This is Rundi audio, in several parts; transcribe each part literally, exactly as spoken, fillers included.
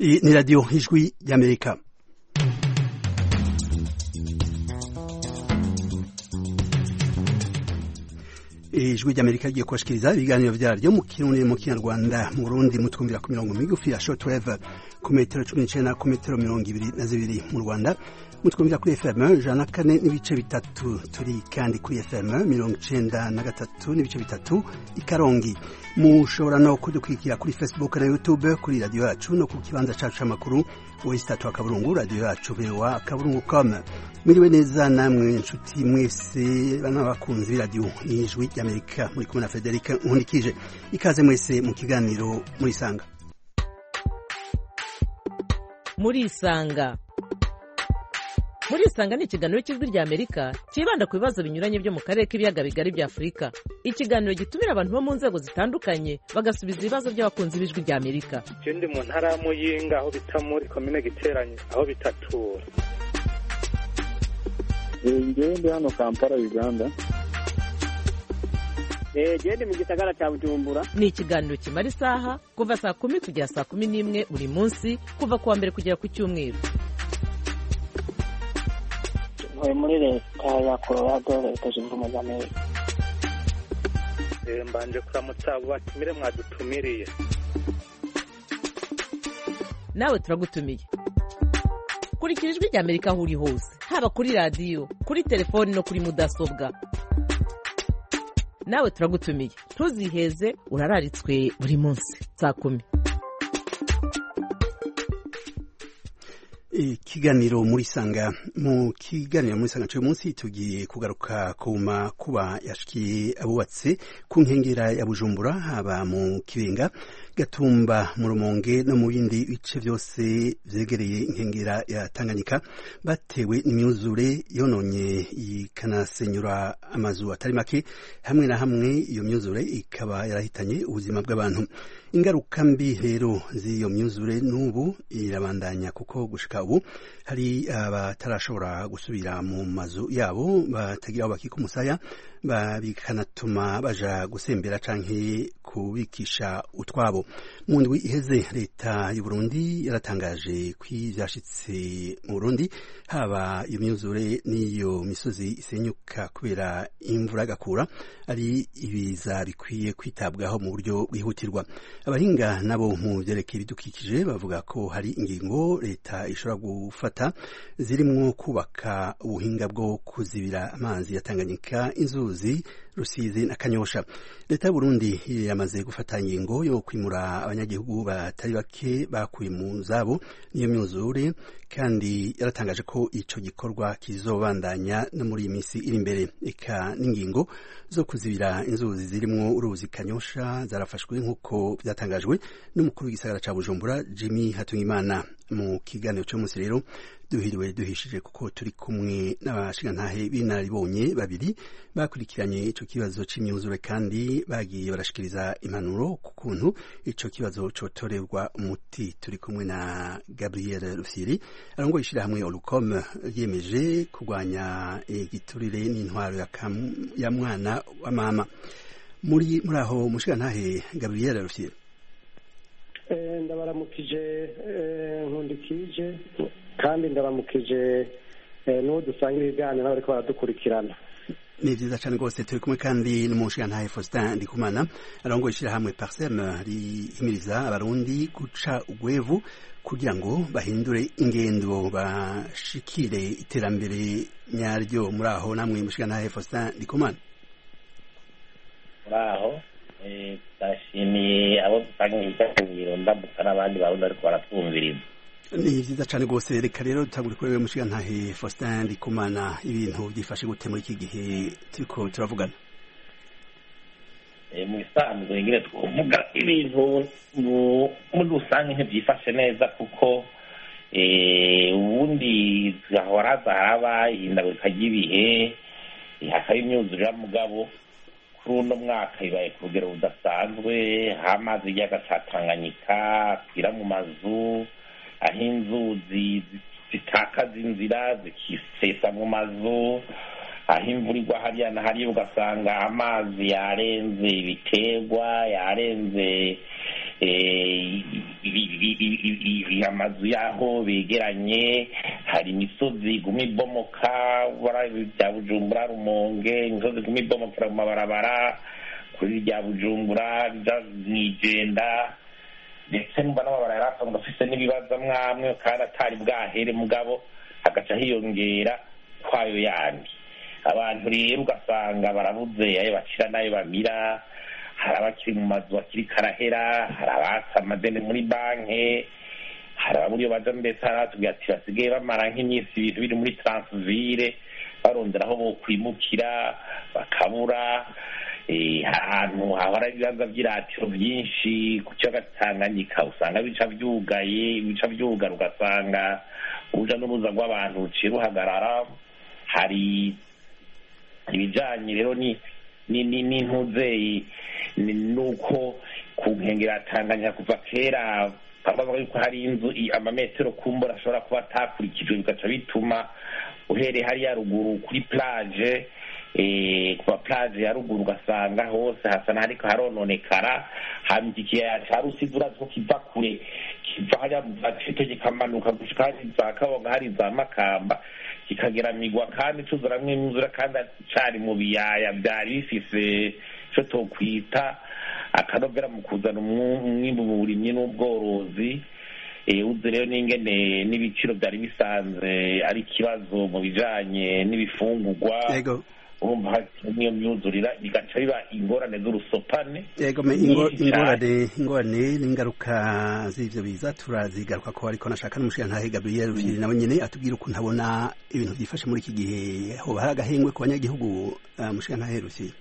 Iyi ni radiyo ijwi y'Amerika. Ijwi ry'Amerika rigiye kubashikiriza ibiganiro vyaryo mu Kirundi mu Kinyarwanda mu Burundi mutwumvira ku mirongo migufi ya shortwave ku metero cumi n'icenda ku metero mirongo ibiri na zibiri mu Rwanda mutwumvira kuri F M ijana na kane n'ibice bitatu, turi kandi kuri F M mirongo icenda na gatatu n'ibice bitatu i Karongi. Mushobora no kudukurikira kuri Facebook na YouTube kuri radio yacu no ku kibanza cacu c'amakuru wesitatu akaburungu radio yacu bewa akaburungu com. Mwiriwe neza namwe nshuti mwese bana bakunzi b'iradio n'ijwi ry'Amerika, muri kumwe na Frederic Nkundikije. Ikaze mwese mu kiganiro muri sanga. Muri sanga Muri sanga ni ikiganiro cy'ijwi ry'Amerika kibanda ku bibazo binyuranye byo mu karere k'ibiyaga bigari bya Afurika. Ikiganiro gitumira abantu bo mu nzego zitandukanye bagasubiza ibibazo by'abakunzi b'ijwi ry'Amerika. Ikindi mu ntara ya Muyinga aho bita muri komine Giteranye aho bitatura. Ngewe ndi hano Kampala Uganda. Eh gende mu gisagara cya Bujumbura. Ni ikiganiro kimara isaha kuva saa kumi kugera saa kumi n'imwe buri munsi kuva kuwa mbere kugera ku cyumweru. Ntuye muri leta ya Colorado, leta zunze ubumwe za Amerika. Eh mbanje kuramutsa abo batumire mwadutumiriye. Nawe turagutumiye. Kurikira ijwi ry'Amerika aho uri hose, haba kuri radio, kuri telefoni no kuri mudasobwa. Nawe turagutumiye. Ntuziheze, urararitswe buri munsi saa kumi. Ikiganiro muri sanga mu kiganiro muri sanga cyo munsi tugiye kugaruka kuma kuba yashikiye abubatse ku nkengera ya Bujumbura, haba mu Kibenga, Gatumba, mu Rumonge no mu bindi bice byose vyegereye inkengera ya Tanganyika, batewe n'imyuzure yononye ikanasenyura amazu atari make. Hamwe na hamwe iyo myuzure ikaba yarahitanye ubuzima bw'abantu. Ingaruka mbi rero z'iyo myuzure n'ubu irabandanya, kuko gushika ubu hari abatarashobora gusubira mu mazu yabo, batagira aho bakika umusaya, bikanatuma baja gusembera canke kubikisha utwabo. Mu ndwi iheze leta y'u Burundi yaratangaje kwivyashitse mu Burundi, haba iyo myuzure n'iyo misozi isenyuka kubera imvura gakura, ari ibiza bikwiye kwitabwaho mu buryo bwihutirwa. Abahinga nabo mu vyerekeye ibidukikije bavuga ko hari ingingo leta ishobora gufata zirimwo kubaka ubuhinga bwo kuzibira amazi ya Tanganyika, inzuzi Rusizi na Kanyosha. Leta y'u Burundi yamaze gufata ingingo yo kwimura abanyagihugu batari bake bakuye mu zabo niyo myuzure, kandi yaratangaje ko ico gikorwa kizobandanya no muri imisi iri imbere. Eka n'ingingo zo kuzibira inzuzi zirimwo uruzi Kanyosha zarafashwe nk'uko byatangajwe n'umukuru w'igisagara ca Bujumbura Jimmy Hatungimana. Mu kiganiro cyo munsi rero duhiriwe duhishije, kuko turi kumwe n'abashingantahe b'inararibonye babiri bakurikiranye ico kibazo c'imyuzure, kandi bagiye barashikiriza impanuro ku kuntu ico kibazo cotorerwa umuti. Turi kumwe na Gabriel Rufyiri arongoye ishirahamwe Olucom yemeje kurwanya igiturire n'intwaro ya, ya mwana wa mama. Muri muri aho mushingantahe Gabriel Rufyiri. Eh ndabaramukije Nkundikije, kandi ndabaramukije n'uwo dusangira ibiganiro n'abariko baradukurikirana. Ni vyiza cane rwose. Turi kumwe kandi n'umushingantahe Faustin Ndikumana arongoye ishirahamwe Parsem rihimiriza abarundi guca ugwevu kugira ngo bahindure ingendo bashikire iterambere nyaryo. Muri aho namwe mushingantahe Faustin Ndikumana. Muri aho ndashimiye abo dusangiye ikiganiro, ndamutsa n'abandi barundi ariko baratwumviriza. Ni vyiza cane rwose. Reka rero tutangure kuri wewe mushingantahe Faustin Ndikumana, ibintu byifashe gute muri iki gihe turiko turavugana? Mu isanzwe ngire twovuga ibintu muri rusange ntibyifashe neza, kuko ubundi zahora zahaba ihindagurika ry'ibihe, hakaba imyuzure y'umugabo. Kuri uno mwaka ibaye ku rugero budasanzwe, aho amazi y'ikiyaga ca Tanganyika akwira mu mazu, aho inzuzi zitakaza inzira zikisesa mu mazu, aho imvura igwa hariya na hariya ugasanga amazi yarenze ibiterwa, yarenze amazu yaho begeranye, hari imisozi iguma ibomoka bya Bujumbura Rumonge, imisozi iguma ibomokera mu mabarabara kuri rya Bujumbura Mwijenda, ndetse numva n'amabara yari asanzwe afise n'ibibazo mwamwe kandi atari bwahere mugabo hagaca hiyongera kwayo yandi. Abantu rero ugasanga barabuze ayo bacira n'ayo bamira, hari abakiri mu mazu bakiri karahera, hari abatse amadeni muri banki, hari abamuriyo baja mbese hari abatubwira ati basigaye bamara nk'iminsi ibintu biri muri transivire barondera aho bokwimukira bakabura. Ahantu hahora ibibazo by'iratiro byinshi ku kiyaga Tanganyika usanga bica byugaye, bica byugara ugasanga uruja n'uruza rw'abantu ruciye ruhagarara. Hari ibijanye rero ni n'intuzeyi nuko ku nkengera Tanganyika kuva kera bavuga yuko hari inzu amametero kumbura ashobora kuba atakurikijwe, bigaca bituma uhereye hariya ruguru kuri plage kuba plage ya ruguru ugasanga hose hasa n'ahariko harononekara. hama iki kiyaya ca Rusizi urazi ko kiva kure, kiva hariya Cito kikamanuka gushika hari za Kabonga, hari za Makamba, kikagera Migwa kandi cuzuramwo imyuzura kandi cari mu biyaya byari bifise ico tokwita akanovera mu kuzana umwimbu mu burimyi n'ubworozi. uzi rero n'ingene n'ibiciro byari bisanzwe ari ikibazo mu bijanye n'ibifungurwa, urumva niyo myuzurira bigaca biba ingorane z'urusopane. Yego me ingorane ingorane n'ingaruka z'ivyo biza turazigaruka ko, ariko nashaka n'umushikirantahe Gabriel Rufyiri nawe nyene atubwira ukuntu abona ibintu byifashe muri iki gihe, hoba hari agahengwe ku banyagihugu. Umushikirantahe Rufyiri: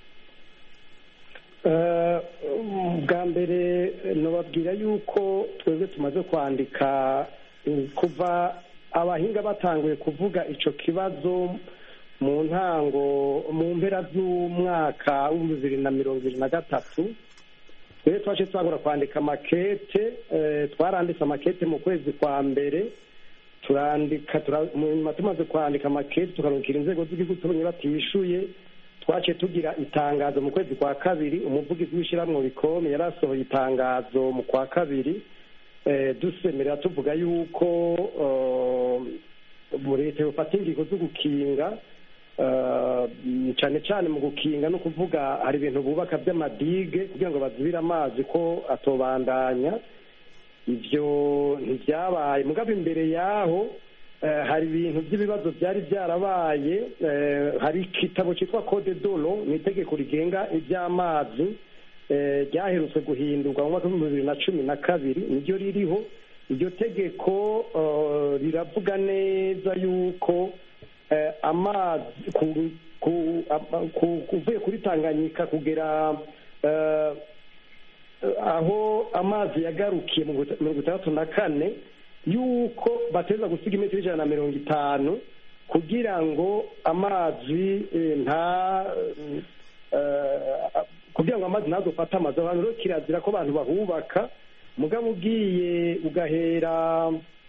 bwa mbere nobabwira yuko twebwe tumaze kwandika kuva abahinga batanguye kuvuga ico kibazo mu ntango mu mpera z'umwaka w'ibihumbi bibiri na mirongo ibiri na gatatu. Rero twaje twagura kwandika amakete, twaranditse amakete mu kwezi kwa mbere, turandika tumaze kwandika amakete tukarungikira inzego z'igihugu tubonye batishuye. Twace tugira itangazo mu kwezi kwa kabiri, umuvugizi w'ishyirahamwe Bikome yarasohoye itangazo mu kwa kabiri dusemerera tuvuga yuko leta yofata ingingo zo gukinga, cyane cyane mu gukinga no kuvuga hari ibintu bubaka by'amadige kugira ngo bazibire amazi ko atobandanya. Ibyo ntibyabaye, mugabo imbere yaho hari ibintu by'ibibazo byari byarabaye. Hari igitabo cyitwa Code de l'eau, ni itegeko rigenga iby'amazi ryaherutse guhindurwa mu mwaka w'ibihumbi bibiri na cumi na kabiri, niryo ririho. Iryo tegeko riravuga neza yuko amazi kuvuye kuri Tanganyika kugera aho amazi yagarukiye mu mirongo itandatu na kane yuko bateza gusiga imetero ijana na mirongo itanu kugira ngo amazi nta kugira ngo amazi ntazofate amazi. Abantu rero kirazira ko abantu bahubaka, mugabo ugiye ugahera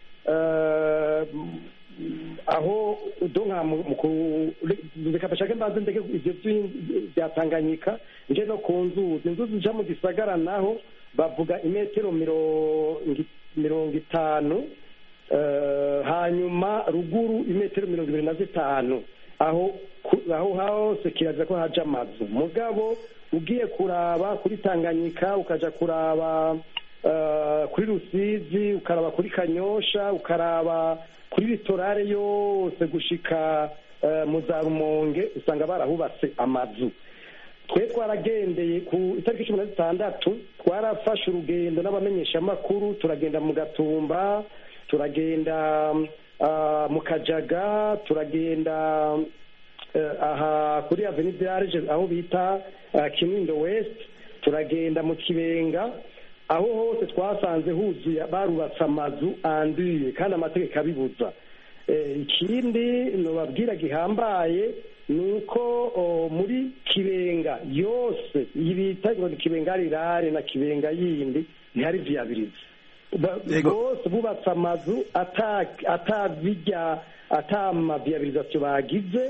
aho donka reka bashake mbaze ndeke ivyo bya Tanganyika nje no ku nzuzi inzuzi zija mu gisagara naho bavuga imetero mirongo itanu, hanyuma ruguru imetero mirongo ibiri na zitanu. Aho aho hose kirazira ko haja amazu, mugabo ugiye kuraba kuri Tanganyika ukaja kuraba kuri Rusizi ukaraba kuri Kanyosha ukaraba kuri Litorale yose gushika mu za Rumonge usanga barahubatse amazu. Twe twaragendeye ku itariki cumi na zitandatu twarafashe urugendo n'abamenyesha makuru, turagenda mu Gatumba, turagenda mu Kajaga, turagenda aha kuri Avenue de Arge aho bita Kinindo West, turagenda mu Kibenga, aho hose twasanze huzuye barubatse amazu anduye kandi amategeko abibuza. Ikindi nobabwira gihambaye nuko muri Kibenga yose ibita ngo Kibenga rirare na Kibenga yindi ntihari viability, bose bubatse amazu atavijya atama viabilisation bagize,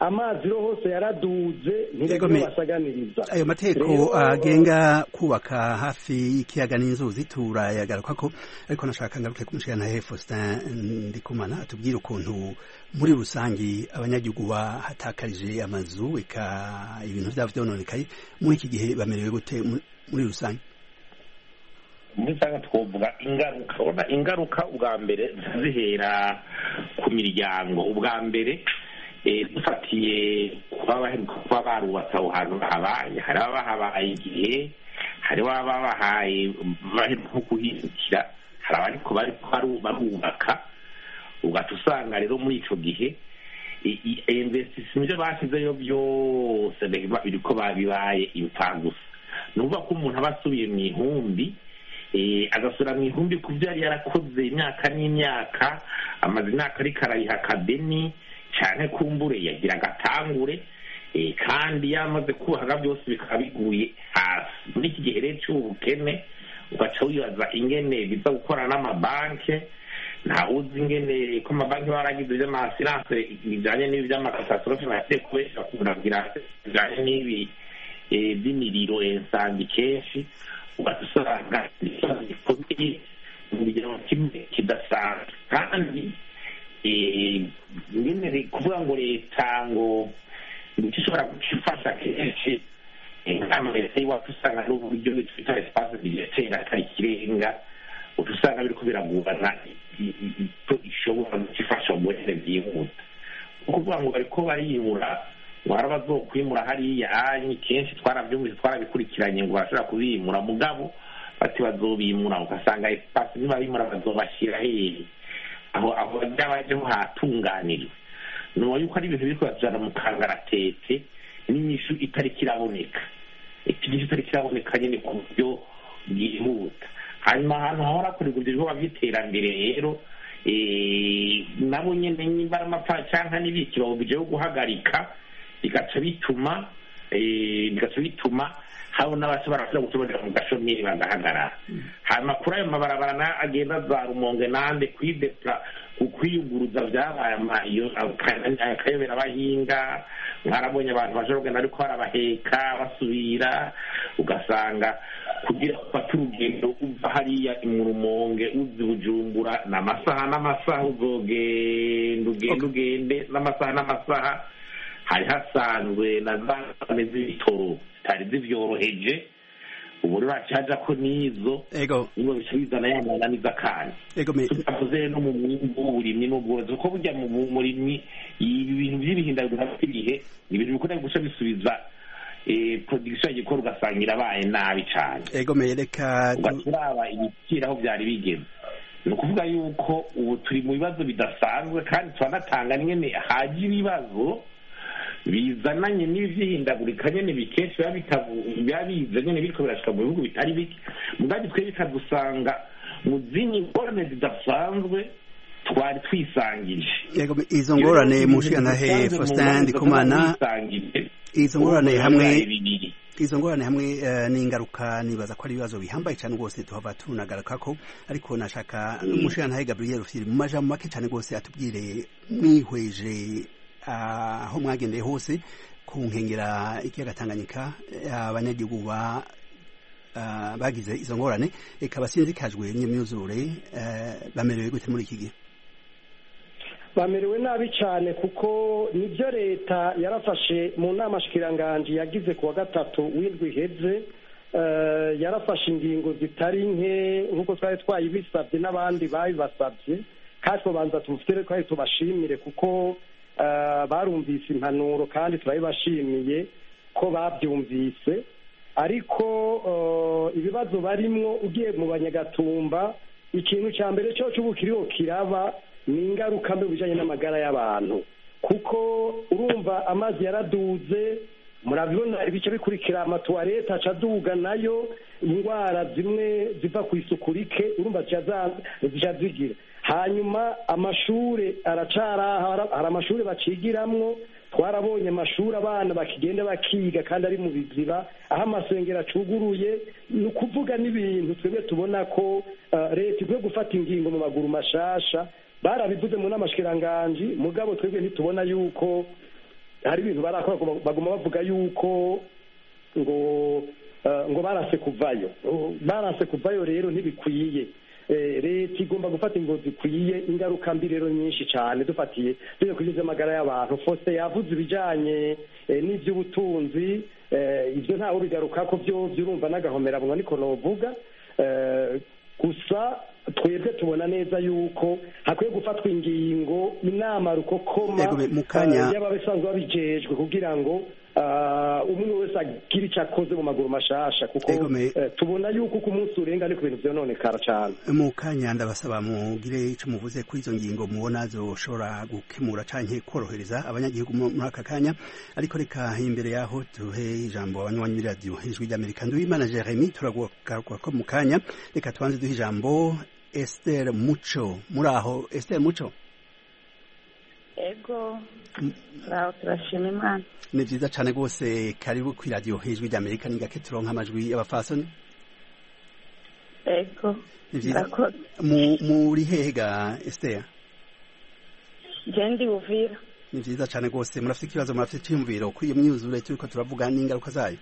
amazi ro hose yaraduze ntibyo basaganiriza. Ayo mateko agenga kubaka hafi y'ikiyaga n'inzuzi turayagaruka ko, ariko nashaka ngaruke kumushikana he Faustin Ndikumana atubwira ukuntu muri rusangi abanyagihugu bahatakarije amazu eka ibintu byabo byononekaye muri iki gihe bamerewe gute muri rusangi? Muri sanga twovuga ingaruka ona ingaruka ubwa mbere zihera ku miryango. Ubwa mbere eh dufatiye kuba barubatse aho hantu habaye, hari abahabaye igihe, hari ababahaye bari nko kuhindukira, hari abariko bari barubaka. Ugatusanga rero muri ico gihe investissement byo basizeyo byose biriko babibaye impfagusa. Nuvuga ko umuntu abasubiye mu ihumbi, eh agasura mu ihumbi ku byo yari yarakoze imyaka n'imyaka, amaze imyaka ari karayiha akadeni cyane kumbure yagira agatangure, eh kandi yamaze kubaha byose bikaba biguye hasi. Muri iki gihe rero cy'ubukene ugaca wibaza ingene biza gukora n'amabanke, nta uzi ingene ko amabanki baragize iby'amasilance bijyanye n'ibi by'amakatastrophe bagiye kubesha kugira bijyanye n'ibi by'imiriro ensangi kenshi, ugasanga gikomeye mu rugero kimwe kidasanzwe. Kandi nyine kuvuga ngo leta ngo ishobora gufasha kenshi nk'ama leta y'iwacu usanga n'uburyo twita espace budgetaire atari ikirenga, utusanga biriko biragurana icyo ishobora gufasha mu burere byihuta. Ukuvuga ngo bariko bariyimura, ngo hari abazokwimura hariya anyi kenshi twarabyumvise twarabikurikiranye ngo bashobora kubimura, mugabo bati bazobimura ugasanga espace nibabimura bazobashyira hehe aho aho byabajeho hatunganirwe. Nuwo yuko ari ibintu biriko bazana mu kangaratete n'inyishu itari kiraboneka, ikinyishu itari kiraboneka nyine ku buryo bwihuta. Hanyuma ahantu hahora kurigwa ibyo bikorwa by'iterambere rero nabo nyine nimbara amapfa cyangwa n'ibikiro byo guhagarika, bigaca bituma bigaca bituma habo n'abashobora kuja gutobera mu gashomeri bagahagarara. Hanyuma kuri ayo mabarabara agenda za Rumonge nande kwidepla ukwiyuguruza byabaye amayo akayobera abahinga, mwarabonye abantu bashobora kugenda ariko barabaheka basubira, ugasanga kugira ufate urugendo uva hariya mu Rumonge uzi Bujumbura n'amasaha n'amasaha uzogenda ugenda ugende n'amasaha n'amasaha. Hari hasanzwe na zane z'ibitoro zitari zivyoroheje, ubu rero hacaja ko nizo nibo bishobizana yamananiza kandi tukavuze no mu mwimbu w'uburimyi n'ubworozi, kuko burya mu murimyi ibi bintu by'ibihindagurika by'ibihe ni ibintu bikunda guca bisubiza production y'igikora ugasanga irabaye nabi cyane. Ugaturaba ibiciro aho byari bigeze. Ni ukuvuga yuko ubu turi mu bibazo bidasanzwe, kandi turanatanga nyene haje ibibazo bizananye n'ivyihindagurika nyene bikesha biba bitavu biba biza nyene biriko birashika mu bihugu bitari bike, mugaje twe bikadusanga mu zindi ngorane zidasanzwe twari twisangije. Yego izo ngorane mushikana he Faustin Ndikumana, izo ngorane hamwe izo ngorane hamwe n'ingaruka nibaza ko ari ibibazo bihambaye cyane rwose tuhava tunagaruka ko, ariko nashaka mushikana he Gabriel Rufyiri mu majambo make cyane rwose atubwire mwihweje aho mwagendeye hose ku nkengera ikiyaga Tanganyika abanyagihugu bagize izo ngorane eka basinzikajwe n'imyuzure bamerewe gute muri iki gihe? Bamerewe nabi cyane, kuko nibyo leta yarafashe mu nama shikiranganje yagize kuwa gatatu w'indwi iheze, yarafashe ingingo zitari nke nk'uko twari twayibisabye n'abandi babibasabye, kandi tubanza tufite ko ari tubashimire kuko barumvise impanuro kandi turabibashimiye ko babyumvise. Ariko ibibazo barimwo ugiye mu Banyagatumba, ikintu cya mbere cyo cy'ubukiriho kiraba ni ingaruka mbi bijanye n'amagara y'abantu, kuko urumva amazi yaraduze, murabibona ibice bikurikira amatuwarete aca aduga nayo, indwara zimwe ziva ku isuku rike urumva zica zigira. Hanyuma amashure aracara, hari amashuri bacigiramwo, twarabonye amashuri abana bakigenda bakiga kandi ari mu biziba, aho amasengero acuguruye. Ni ukuvuga n'ibintu twebwe tubona ko leta ikwiye gufata ingingo mu maguru mashasha. Barabivuze mu namashikiranganje, mugabo twebwe ntitubona yuko hari ibintu barakora baguma bavuga yuko ngo ngo barase kuvayo barase kuvayo rero ntibikwiye. Leta igomba gufata ingo zikwiye, ingaruka mbi rero nyinshi cyane dufatiye tujye kugeza amagara y'abantu. Fose yavuze ibijyanye n'iby'ubutunzi, ibyo ntawe bigaruka ko byo byurumva n'agahomera bunwa niko novuga. Gusa twebwe tubona neza yuko hakwiye gufatwa ingingo, inama rukokoma y'ababisanzwe babijejwe kugira ngo umwe wese agira icyo akoze mu maguru mashasha, kuko tubona yuko ku munsi urenga ni ku bintu vyononekara cyane. Mu kanya ndabasaba mugire ico muvuze kuri izo ngingo mubona zoshobora gukemura canke korohereza abanyagihugu muri aka kanya, ariko reka imbere yaho duhe ijambo abanywanyi radio Ijwi ry'Amerika. Nduwimana Jeremy turagaruka ko mu kanya, reka twanze duhe ijambo Esther Muco. Muri aho Esther Muco? Ego, raho turashima Imana. Ni vyiza cane rwose, karibu kuri radio Ijwi ry'Amerika. Ni gake turonka amajwi y'abafasoni. Ego, murakoze. Mu muri hehe ga Esther? Je ndi Uvira. Ni vyiza cane rwose. Murafite ikibazo, murafite icyumviro kuri iyo myuzure turiko turavuga n'ingaruka zayo?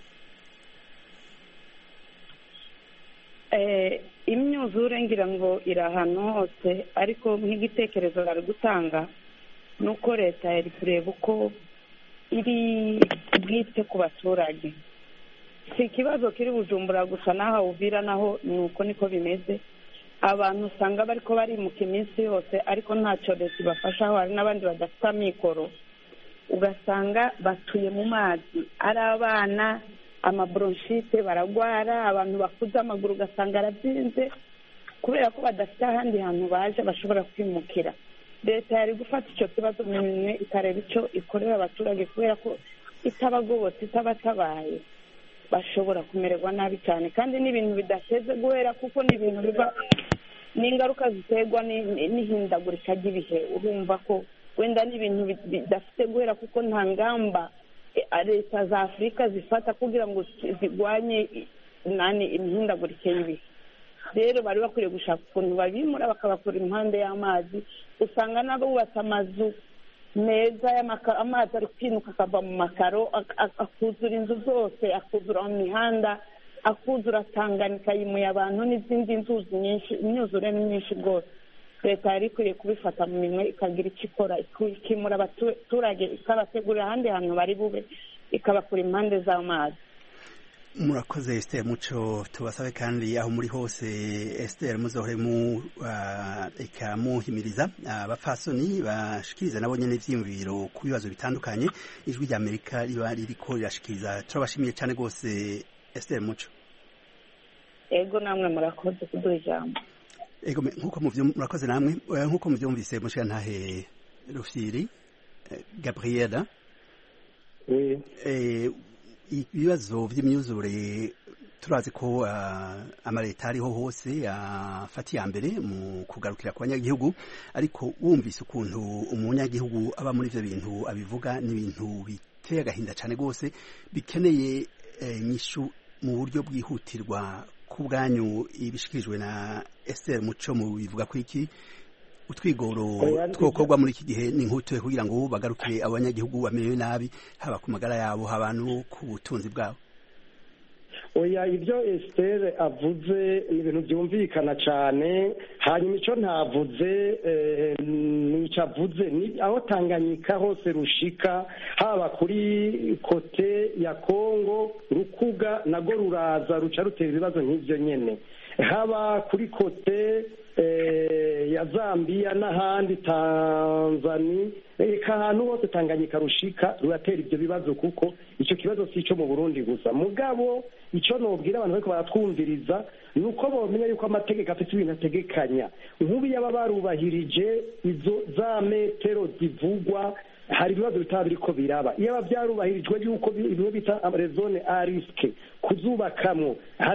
Eh, imyuzure ngira ngo iri ahantu hose, ariko nk'igitekerezo bari gutanga nuko leta yari kureba uko iri bwite ku baturage. Si ikibazo kiri Bujumbura gusa, naho Uvira naho nuko niko bimeze. Abantu usanga bariko barimuka iminsi yose, ariko ntacyo leta ibafasha. Aho hari n'abandi badafite amikoro, ugasanga batuye mu mazi, ari abana amabronchite baragwara, abantu bakuze amaguru ugasanga arabyimbye kubera ko badafite ahandi hantu baje bashobora kwimukira. Leta yari gufata icyo kibazo mu minwe ikareba icyo ikorera abaturage, kubera ko itabagobotse itabatabaye bashobora kumererwa nabi cyane, kandi n'ibintu bidateze guhera, kuko n'ibintu biba n'ingaruka ziterwa n'ihindagurika ry'ibihe. Urumva ko wenda n'ibintu bidafite guhera, kuko nta ngamba leta za Afurika zifata kugira ngo zigwanye nani imihindagurike y'ibihe. Rero bari bakwiriye gushaka ukuntu babimura bakabakura impande y'amazi. Usanga nabo bubatse amazu meza y'amakaro, amazi ari kwinuka akava mu makaro akuzura inzu zose, akuzura mu mihanda, akuzura Tanganyika yimuye abantu n'izindi nzuzi nyinshi. Imyuzure ni myinshi rwose. Leta yari ikwiriye kubifata mu minwe ikagira icyo ikora, ikimura abaturage, ikabategurira ahandi hantu bari bube, ikabakura impande z'amazi. Murakoze Esther Muco. Tubasabe kandi aho muri hose Esther muzohore mu eka muhimiriza abafasoni bashikiriza nabo nyene ivyiyumviro ku bibazo bitandukanye Ijwi ry'Amerika riba ririko rirashikiriza. Turabashimiye cyane rwose Esther Muco. Ego, namwe murakoze kuduha ijambo. Ego, nkuko murakoze namwe, nkuko muvyumvise mushika ntahe Rufyiri Gabriela. Oui. Eh, ibibazo vy'imyuzure turazi ko amaleta ariho hose afata iya mbere mu kugarukira ku banyagihugu, ariko wumvise ukuntu umunyagihugu aba muri ivyo bintu abivuga, n'ibintu biteye agahinda cane rwose, bikeneye inyishu mu buryo bwihutirwa. Ku bwanyu ibishikirijwe na Esther Muco mu bivuga ko iki utwigoro twokorwa muri iki gihe ni nk'utuye kugira ngo bagarukire abanyagihugu bamerewe nabi, haba ku magara yabo, haba no ku butunzi bwabo? Oya, ibyo Esther avuze ni ibintu byumvikana cyane. Hanyuma icyo ntavuze nicyo avuze ni aho Tanganyika hose rushika, haba kuri kote ya Kongo Rukuga nago ruraza ruca rutera ibibazo nk'ibyo nyene, haba kuri kote ya Zambia n'ahandi Tanzania, eka ahantu hose Tanganyika rushika ruratera ibyo bibazo, kuko icyo kibazo si icyo mu Burundi gusa. Mugabo icyo nobwira abantu bariko baratwumviriza ni uko bomenya yuko amategeko afite ibintu ategekanya. Nk'ubu yaba barubahirije izo za metero zivugwa, hari ibibazo bitaba biriko biraba. Iyo aba byarubahirijwe yuko ibintu bita zone a risque kuzubakamwo,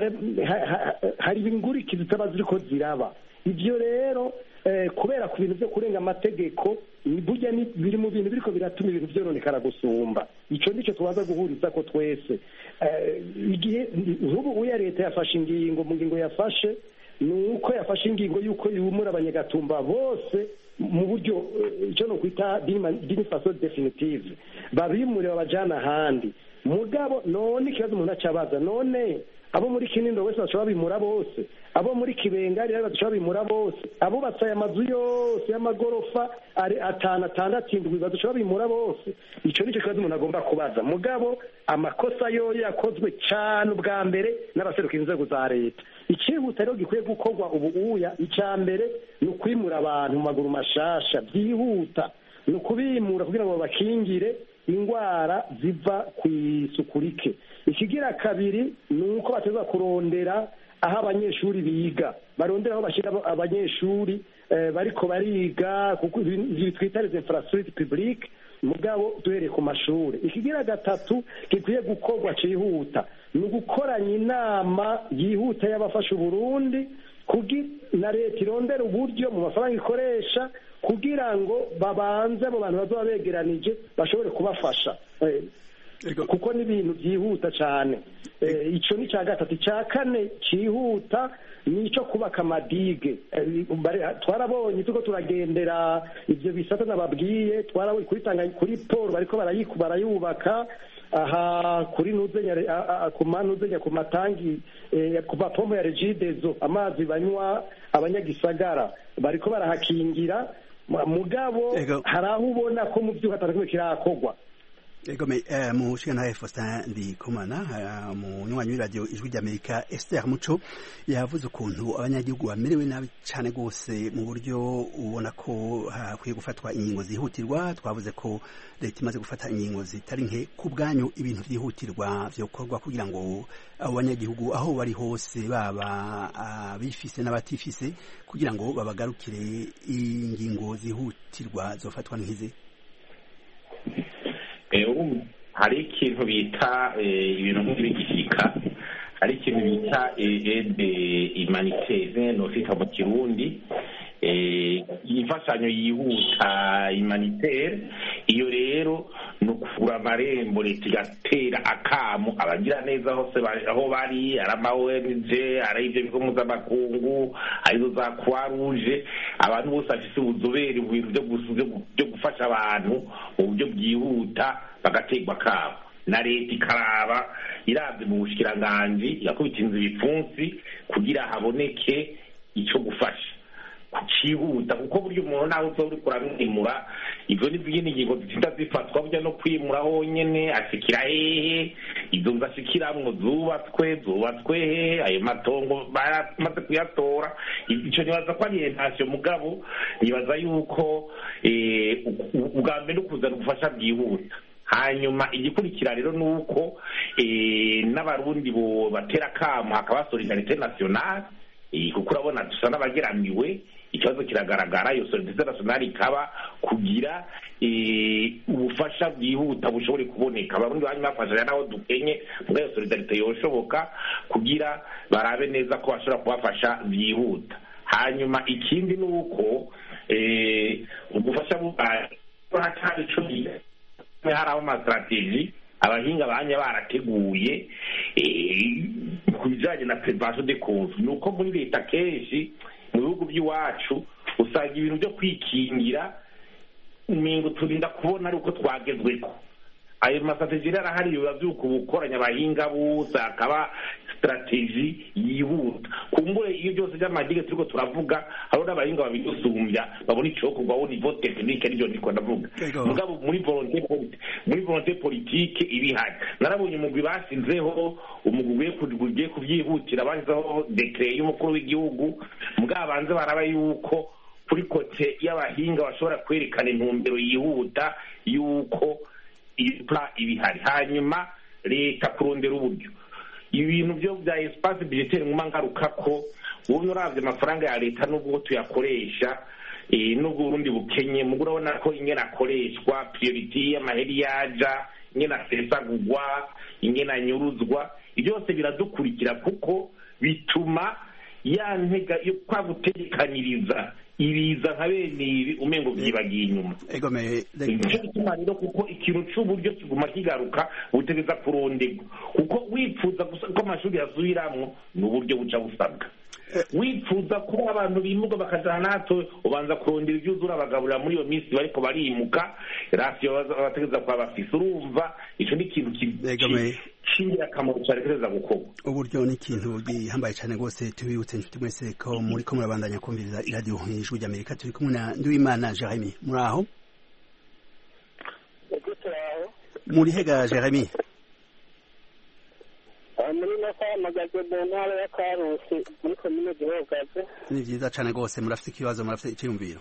hari ibinguriki zitaba ziriko ziraba. Ivyo rero kubera ku bintu byo kurenga amategeko burya biri mu bintu biriko biratuma ibintu vyononekara gusumba. Ico nico tubaza guhuriza ko twese. Igihe nk'ubu uya leta yafashe ingingo, mu ngingo yafashe ni uko yafashe ingingo yuko yumura abanyegatumba bose mu buryo icyo no kwita d'une façon définitive babimure babajana ahandi mugabo none ikibazo umuntu acabaza none abo muri Kinindo wese bashobora bimura bose abo muri Kibengari bashobora bimura bose abo batsaye amazu yose y'amagorofa ari atana atandatu indwi bashobora bimura bose ico nico kibazo umuntu agomba kubaza mugabo amakosa yo yakozwe cyane ubwa mbere n'abaserukira inzego za leta ikihuta rero gikwiye gukorwa ubu uya icya mbere ni ukwimura abantu mu maguru mashasha byihuta ni ukubimura kugira ngo bakingire ingwara ziva ku isuku rike ikigira kabiri ni uko bateza kurondera aho abanyeshuri biga barondera aho bashyira abanyeshuri bariko bariga kuko ibi twita les infrastructures publiques mugabo duhereye ku mashuri ikigira gatatu gikwiye gukorwa cihuta ni ugukoranya inama yihuta y'abafasha Uburundi kugira na leta irondera uburyo mu mafaranga ikoresha kugira ngo babanze mu bantu bazoba begeranije bashobore kubafasha kuko ni ibintu byihuta cyane icyo ni cya gatatu cya kane cyihuta ni icyo kubaka amadige twarabonye tuko turagendera ibyo bisata nababwiye twarabonye kuri kuri Paul bariko barayubaka aha kuri nuzenya ku manuzenya ku matangi ku bapombo ya Regidezo amazi banywa abanyagisagara bariko barahakingira mugabo hari aho ubona ko mu byuka atarakimwe kirakogwa ego me mu shikana Faustin Ndikumana mu nywanyi w'iradio ijwi ry'Amerika Esther Muco yavuze ukuntu abanyagihugu bamerewe nabi cyane gose mu buryo ubona ko hakwiye gufatwa ingingo zihutirwa twavuze ko leta imaze gufata ingingo zitari nke ku bwanyu ibintu byihutirwa byokorwa kugira ngo abo banyagihugu aho bari hose baba bifise n'abatifise kugira ngo babagarukire ingingo zihutirwa zofatwa nk'izi hari ikintu bita ibintu nk'ibigishika hari ikintu bita aide humanitaire nofita mu Kirundi imfashanyo yihuta humanitaire iyo rero ni ukura amarembo leta igatera akamu abagira neza hose aho bari ari ama O N G ari ibyo bigo mpuzamakungu arizo za Croix Rouge abantu bose bafise ubuzobere mu bintu byo gufasha abantu mu buryo bwihuta bagategwa kabo na leta ikaraba iravye mu bushikiranganji yakubitinze ibipfunsi kugira haboneke ico gufasha kucihuta kuko buryo umuntu nawe uzori kuramwimura ivyo ni bwini ingingo zitinda zifatwa burya no kwimura honyene ashikira hehe izo nzashikiramwo zubatswe zubatswe hehe ayo matongo baramaze kuyatora ico nibaza ko ari orientation mugabo nibaza yuko ubwa mbere ukuzana ubufasha bwihuta hanyuma igikurikira rero nuko n'abarundi bo batera kamo hakaba solidarité nationale kuko urabona dusa n'abageramiwe ikibazo kiragaragara iyo solidarité nationale ikaba kugira ubufasha bwihuta bushobore kuboneka abarundi banyuma bafashanya naho dukenye muri iyo solidarité yoshoboka kugira barabe neza ko bashobora kubafasha byihuta hanyuma ikindi nuko ubufasha bubaye hatari ico hari aho amastrategie abahinga banya barateguye ku bijanye na prevention de cause nuko muri leta kenshi mu bihugu by'iwacu usanga ibintu byo kwikingira umingo turinda kubona ari uko twagezweko ayo mastrategie arahari biba byuko bukoranya abahinga bose akaba strategie yihuta kumbure iyo byose by'amadige turiko turavuga haro n'abahinga babidusumbya babona icokorwa wo niveau technique ari byo ndiko ndavuga mugabo muri volonté politique muri volonté politique ibihari narabonye umugwi basinzeho umugwi kugiye kuvyihutira banzaho decret y'umukuru w'igihugu mugabo banze baraba yuko kuri kote y'abahinga bashobora kwerekana intumbero yihuta yuko ipla ibihari hanyuma leta kurondera uburyo ibintu byo bya espace budgetaire mu mangaruka ko ubu uravye amafaranga ya leta n'ubwo tuyakoresha n'ubwo Burundi bukenye mugura urabona ko ingena akoreshwa priority y'amaheri yaja ingena sesagurwa ingena nyuruzwa byose biradukurikira kuko bituma ya ntega yo kwagutegekaniriza ibiza nka bene ibi umengo byibagiye inyuma rero kuko ikintu c'uburyo kiguma kigaruka butegeza kurondegwa kuko wifuza ko amashuri yasubiramwo n'uburyo buca busabwa wifuza kuba abantu bimuka bakajana natwe ubanza kurondera ibyo uzura abagaburira muri iyo minsi bariko barimuka rasiyo bategeza kuba bafise urumva ico ni ikintu kingira akamaro carekereza gukorwa uburyo ni ikintu gihambaye cyane rwose tubibutse inshuti mwese ko muri ko murabandanya kumviriza iradiyo ijwi ry'Amerika turi kumwe na Nduwimana Jeremy muri aho muri hega Jeremy muri nako amagaze mu ntara ya Karusi muri komine Gihogaze ni byiza cyane rwose murafite ikibazo murafite icyumviro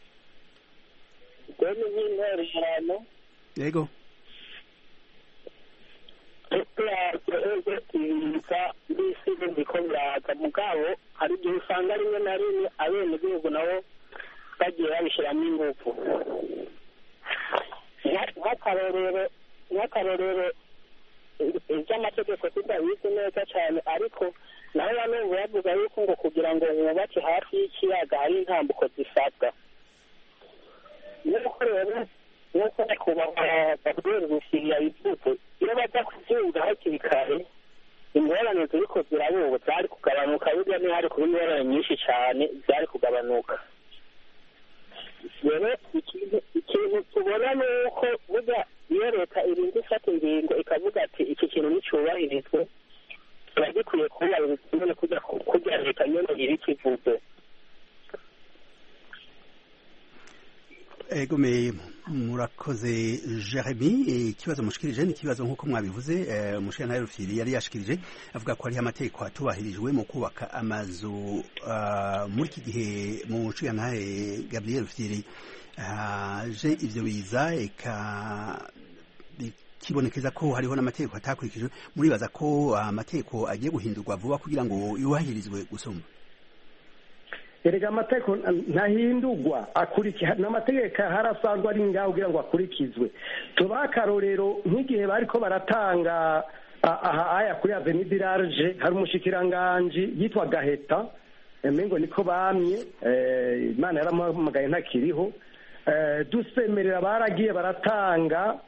deni nk'intererano yego mbisi ndiko biraza mugabo hari igihe usanga rimwe na rimwe abenegihugu nabo bagiye babishyiramo ingufu nk'akarorero nk'akarorero iby'amategeko tutabizi neza cyane ariko naho bamwe bavuga yuko ngo kugira ngo wubake hafi y'ikiyaga hari intambuko zisabwa nuko rero nuko nyakubahwa Gabriel Rufyiri yabivuze iyo baza kubyumva hakiri kare ingorane ziriko zirabuba zari kugabanuka burya ntihari kuba ingorane nyinshi cyane zari kugabanuka rero ikintu tubona ni uko burya iyo leta irinda ifata ingingo ikavuga ati iki kintu nticyubahirizwe kiba gikwiye kubahiriza nyine kugira leta nyine iri kivuze ego me murakoze Jeremy ikibazo mushikirije ni ikibazo nk'uko mwabivuze umushinga Rufyiri yari yashikirije avuga ko hariho amategeko atubahirijwe mu kubaka amazu muri iki gihe mu nshinga Gabriel Rufyiri je ivyo biza eka kibonekeza ko hariho n'amategeko atakurikijwe muribaza ko amategeko agiye guhindurwa vuba kugira ngo yubahirizwe gusumba erega amategeko ntahindurwa akurikira n'amategeko harasanzwe ari ngaho kugira ngo akurikizwe tuba akarorero nk'igihe bariko baratanga aha aya kuri Avenue du Large hari umushikiranganji yitwa Gaheta emengo niko bamye Imana yaramuhamagaye ntakiriho dusemerera baragiye baratanga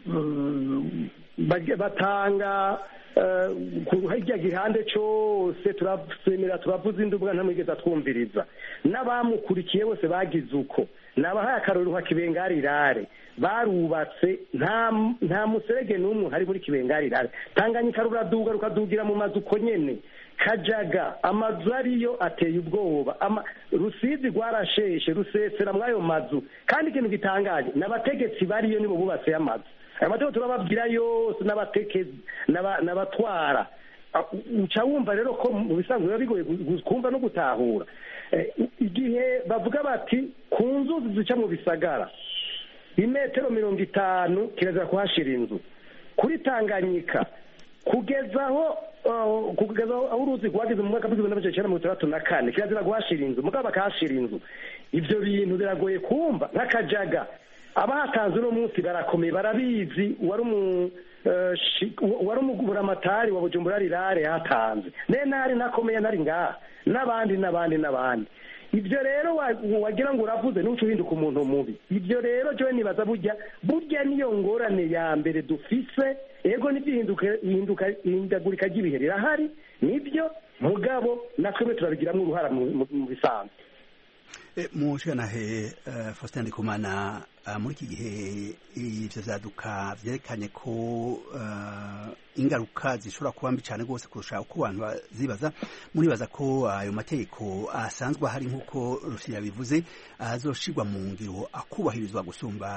batanga hirya gihande cyose turasemera turavuza indubwa ntamwigeza twumviriza n'abamukurikiye bose bagize uko nabahaye akarorero nka Kibengarirare barubatse nta nta muserege n'umwe hari muri Kibengarirare Tanganyika ruraduga rukadugira mu mazu uko nyene Kajaga amazu ariyo ateye ubwoba ama Rusizi rwarasheshe rusesera mwayo mazu kandi ikintu gitangaje n'abategetsi bariyo nibo bubatse amazu amategeko turababwira yose n'abatekezi n'abatwara uca wumva rero ko mu bisanzwe biba bigoye kumva no gutahura igihe bavuga bati ku nzuzi zica mu bisagara imetero mirongo itanu kirazira kuhashira inzu kuri Tanganyika kugezaho kugezaho aho uruzi rwageze mu mwaka w'ibihumbi bibiri na cumi na gatandatu na kane kirazira guhashira inzu mugabo bakahashira inzu ivyo bintu biragoye kumva nk'Akajaga abatanze uno munsi barakomeye barabizi wari umu wari umuguramatari wa Bujumbura Rirare yatanze nenari nakomeye nari ngaha n'abandi n'abandi n'abandi ibyo rero wagira ngo uravuze n'uco uhinduka umuntu mubi ibyo rero je nibaza burya burya niyo ngorane ya mbere dufise ego n'ihinduka ihinduka indagurika ry'ibihe rirahari nibyo mugabo natwe turabigiramwe uruhara mu bisanzwe mushana he Faustin Ndikumana muri iki gihe ivyo vyaduka vyerekanye ko ingaruka zishobora kuba mbi cyane rwose kurusha uko abantu bazibaza muribaza ko ayo mategeko asanzwe hari nk'uko Rufyiri yabivuze azoshirwa mu ngiro akubahirizwa gusumba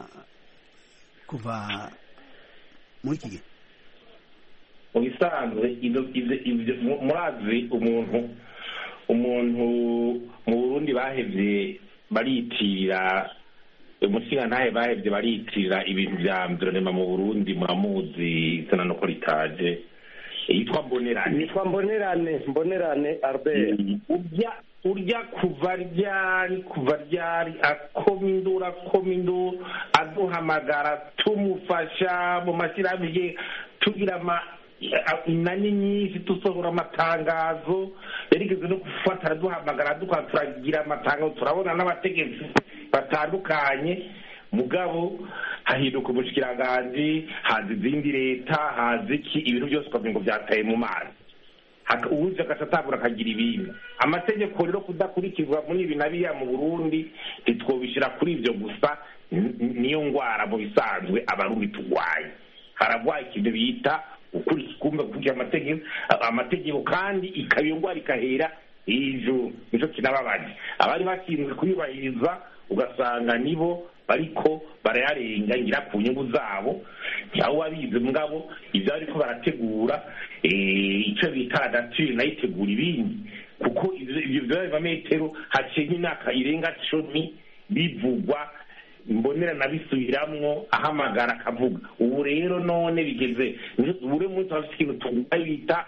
kuva muri iki gihe mu bisanzwe murazi umuntu umuntu mu Burundi bahevye baritirira umushinga ntahe bahevye baritirira ibintu vya mvyironema mu Burundi muramuzi sana no koritaje yitwa Mbonerane yitwa Mbonerane Mbonerane Albert urya urya kuva ryari kuva ryari akomindura akomindura aduhamagara tumufasha mu mashyirahamwe tugira ama inani nyinshi dusohora amatangazo yarigeze no gufata araduhamagara turagira amatangazo turabona n'abategetsi batandukanye mugabo hahinduka ubushikiranganje haza izindi leta haza iki ibintu byose ukavuga ngo byataye mu mazi uwuje agasatagura akagira ibindi. Amategeko rero kudakurikizwa muri ibi na biriya mu Burundi ntitwobishira kuri ivyo gusa, niyo ngwara mu bisanzwe abarundi turwaye. Haragwaye ikintu bita ukurikizwa kugira amategeko amategeko kandi ikaba iyo ngwara ikahera hejuru. Nico kinababaje, abari bashinzwe kuyubahiriza ugasanga nibo bariko barayarenga ngira ku nyungu zabo, cyangwa wabize mugabo ivyo ariko barategura icyo bita dature nayitegura ibindi, kuko ivyo bya metero haciye imyaka irenga cumi bivugwa mbonera nabisubiramwo ahamagara akavuga. Ubu rero none bigeze bure munsi bafite ikintu tugaye bita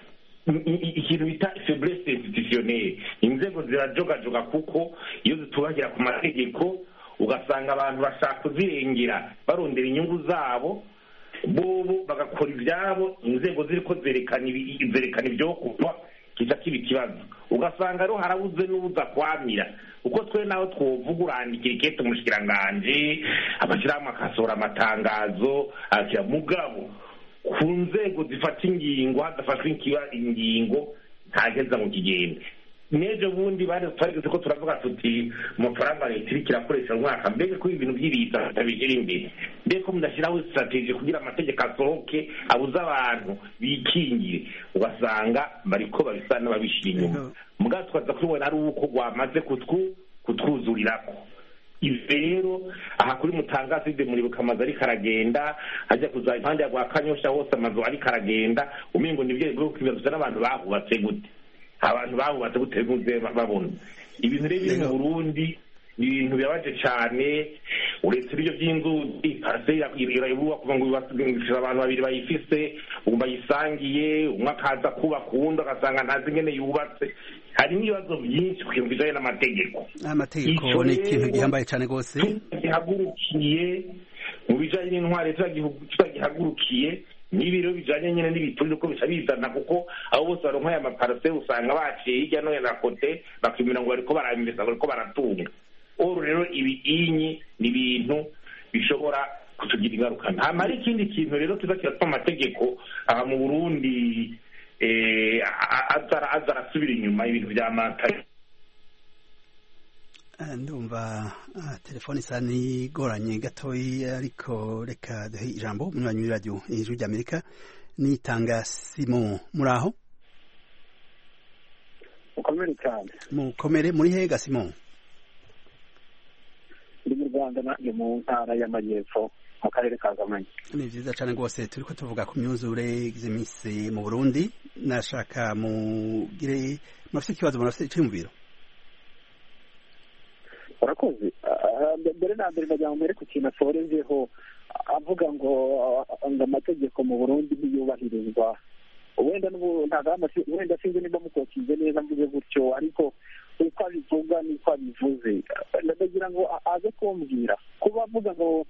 ikintu bita faiblesse institutionnelle. Inzego zirajogajoga kuko iyo zitubagira ku mategeko ugasanga abantu bashaka kuzirengera barondera inyungu zabo, bobo bagakora ibyabo, inzego ziriko zerekana zerekana ibyo kuva kiza kiba ikibazo. Ugasanga rero harabuze n'ubuza kwamira, uko twe naho twovuga urandikira ikete umushikiranganje abashirahamwe akasora amatangazo akira mugabo ku nzego zifata ingingo hadafashwe ingingo ntageza mu kigende. Nejo bundi bari twarigeze ko turavuga tuti amafaranga leta iriko irakoresha umwaka, mbega ko ibintu by'ibita bitabigera imbere, mbega ko mudashiraho strategie kugira amategeko asohoke abuza abantu bikingire, ugasanga bariko babisa n'ababishira inyuma. Mugato twaza kubona ari uko gwamaze kutwu kutwuzurirako. Ivi rero aha kuri Mutangazi de muri bukamaza ari karagenda ajya kuza impande ya gwa Kanyosha hose amazu ari karagenda, umingo nibyo bwo kwibaza n'abantu bahubatse gute, abantu bahubatse gute guze babona ibintu rero biri mu Burundi. Ibintu byabaje cyane, uretse ibyo by'inzu parcelle irayibuwa kuva ngo bibasubira abantu babiri bayifise umba yisangiye, umwe akaza kuba kundi agasanga ntazi ngene yubatse. Hari n'ibibazo byinshi kwiyumvirayo n'amategeko. Amategeko ni ikintu gihambaye cyane rwose, gihagurukiye mu bijanye n'intware tutagihagurukiye n'ibiro bijanye nyine n'ibituri uko bica bizana, kuko abo bose baronka aya maparcelle usanga baciye hirya no hino na kote bakimira ngo bariko barambesa bariko baratunga. Oro rero ibi inyi ni ibintu bishobora kutugira ingaruka. Nta mari ikindi kintu rero tuzakira twa amategeko aha mu Burundi eh azara azara subira inyuma ibintu bya mata. Ndumva telefone sani goranye gatoyi, ariko reka duhe ijambo munywanyi radio ijwi rya Amerika nitanga Simon. Muraho? Mukomere cyane. Mukomere, muri hega Simon? Ndi mu Rwanda na mu ntara y'Amajyepfo mu karere ka Kamonyi. Ni byiza cyane rwose, turiko tuvuga ku myuzure z'iminsi mu Burundi. Nashaka mugire mufite ikibazo murafite cyumviro. Urakoze. Mbere na mbere ndagira ngo mbere ku kintu asorejeho avuga ngo amategeko mu Burundi ntiyubahirizwa. Wenda wenda sinzi niba mukokize neza mvuze gutyo, ariko uko abivuga niko abivuze. Ndagira ngo aze kumbwira kuba avuga ngo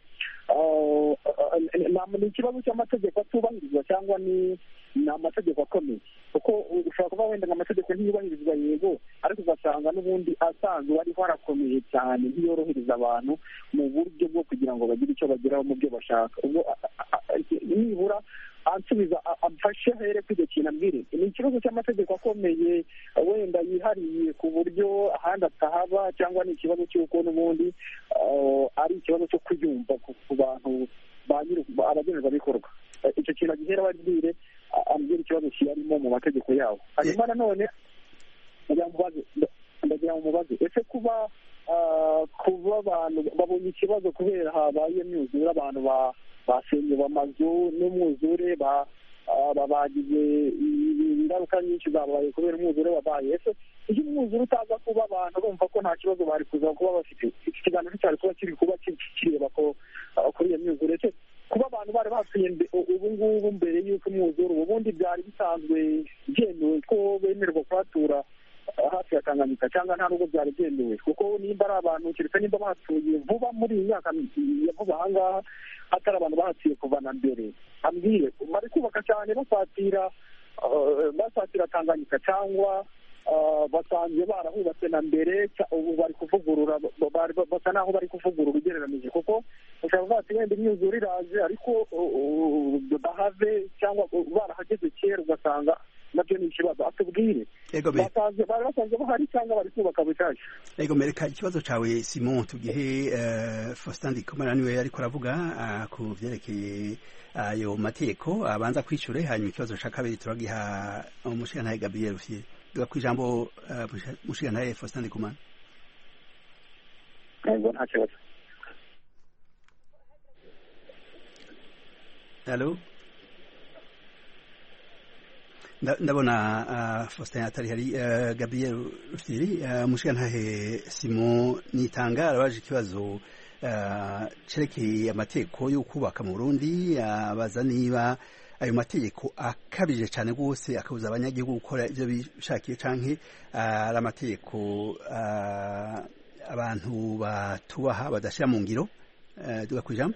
ni ikibazo cy'amategeko atubahirizwa cyangwa ni amategeko akomeye, kuko ushobora kuba wenda ngo amategeko ntiyubahirizwa yego, ariko ugasanga n'ubundi asanzwe ariho arakomeye cyane, ntiyorohereza abantu mu buryo bwo kugira ngo bagire icyo bageraho mu byo bashaka. ubwo nibura ansubiza amfashe here kujya kintu ambwire ni ikibazo cy'amategeko akomeye wenda yihariye ku buryo ahandi atahaba, cyangwa ni ikibazo cy'uko n'ubundi ari ikibazo cyo kuyumva ku bantu abagenerwabikorwa. Icyo kintu agihera babwire ambwira ikibazo kiyarimo mu mategeko yabo. Hanyuma nanone ndagira ngo mubaze ese kuba kuba abantu babonye ikibazo kubera habaye imyuzure, abantu basenyewe amazu n'umwuzure, bagize ingaruka nyinshi zabaye kubera umwuzure wabaye. Ese iyo umwuzure utaza kuba abantu bumva ko nta kibazo bari kuza kuba bafite, iki kiganiro cyari kuba kiri kuba kireba ko kuri iyo myuzure. Ese kuba abantu bari batuye ubu ngubu mbere y'uko umwuzure, ubundi byari bisanzwe byemewe ko bemererwa kuhatura hafi ya Tanganyika, cyangwa nta nubwo byari byemewe? Kuko nimba ari abantu keretse nimba bahatuye vuba muri iyi myaka ya vuba aha ngaha, hatari abantu bahatuye kuva na mbere, ambwire bari kubaka cyane basatira basatira Tanganyika, cyangwa basanzwe barahubatse na mbere, ubu bari kuvugurura, basa naho bari kuvugurura ugereranije? Kuko ushobora kuvuga ati wenda imyuzure iraje ariko bahave, cyangwa barahageze kera ugasanga nabyo ni ikibazo atubwire basanze bari basanze bahari cyangwa bari kubaka bushyashya. Ego mereka ikibazo cawe Simon tugihe uh, Faustin Ndikumana niwe ariko aravuga uh, ku vyerekeye ayo uh, mateko abanza uh, kwicure hanyuma ikibazo ca kabiri turagiha umushigantahe Gabriel Rufyiri duga kwijambo uh, mushigantahe Faustin Ndikumana. Ego nta kibazo. Hello. Ndabona uh, Faustin atari hari uh, Gabriel Rufyiri uh, mushigantahe Simon Nitanga arabaje ikibazo uh, cerekeye amategeko yo kubaka mu Burundi abaza uh, niba ayo mategeko akabije cyane rwose akabuza abanyagihugu gukora ivyo bishakiye canke ari uh, amategeko uh, abantu batubaha badashira mu ngiro uh, duga kwijambo.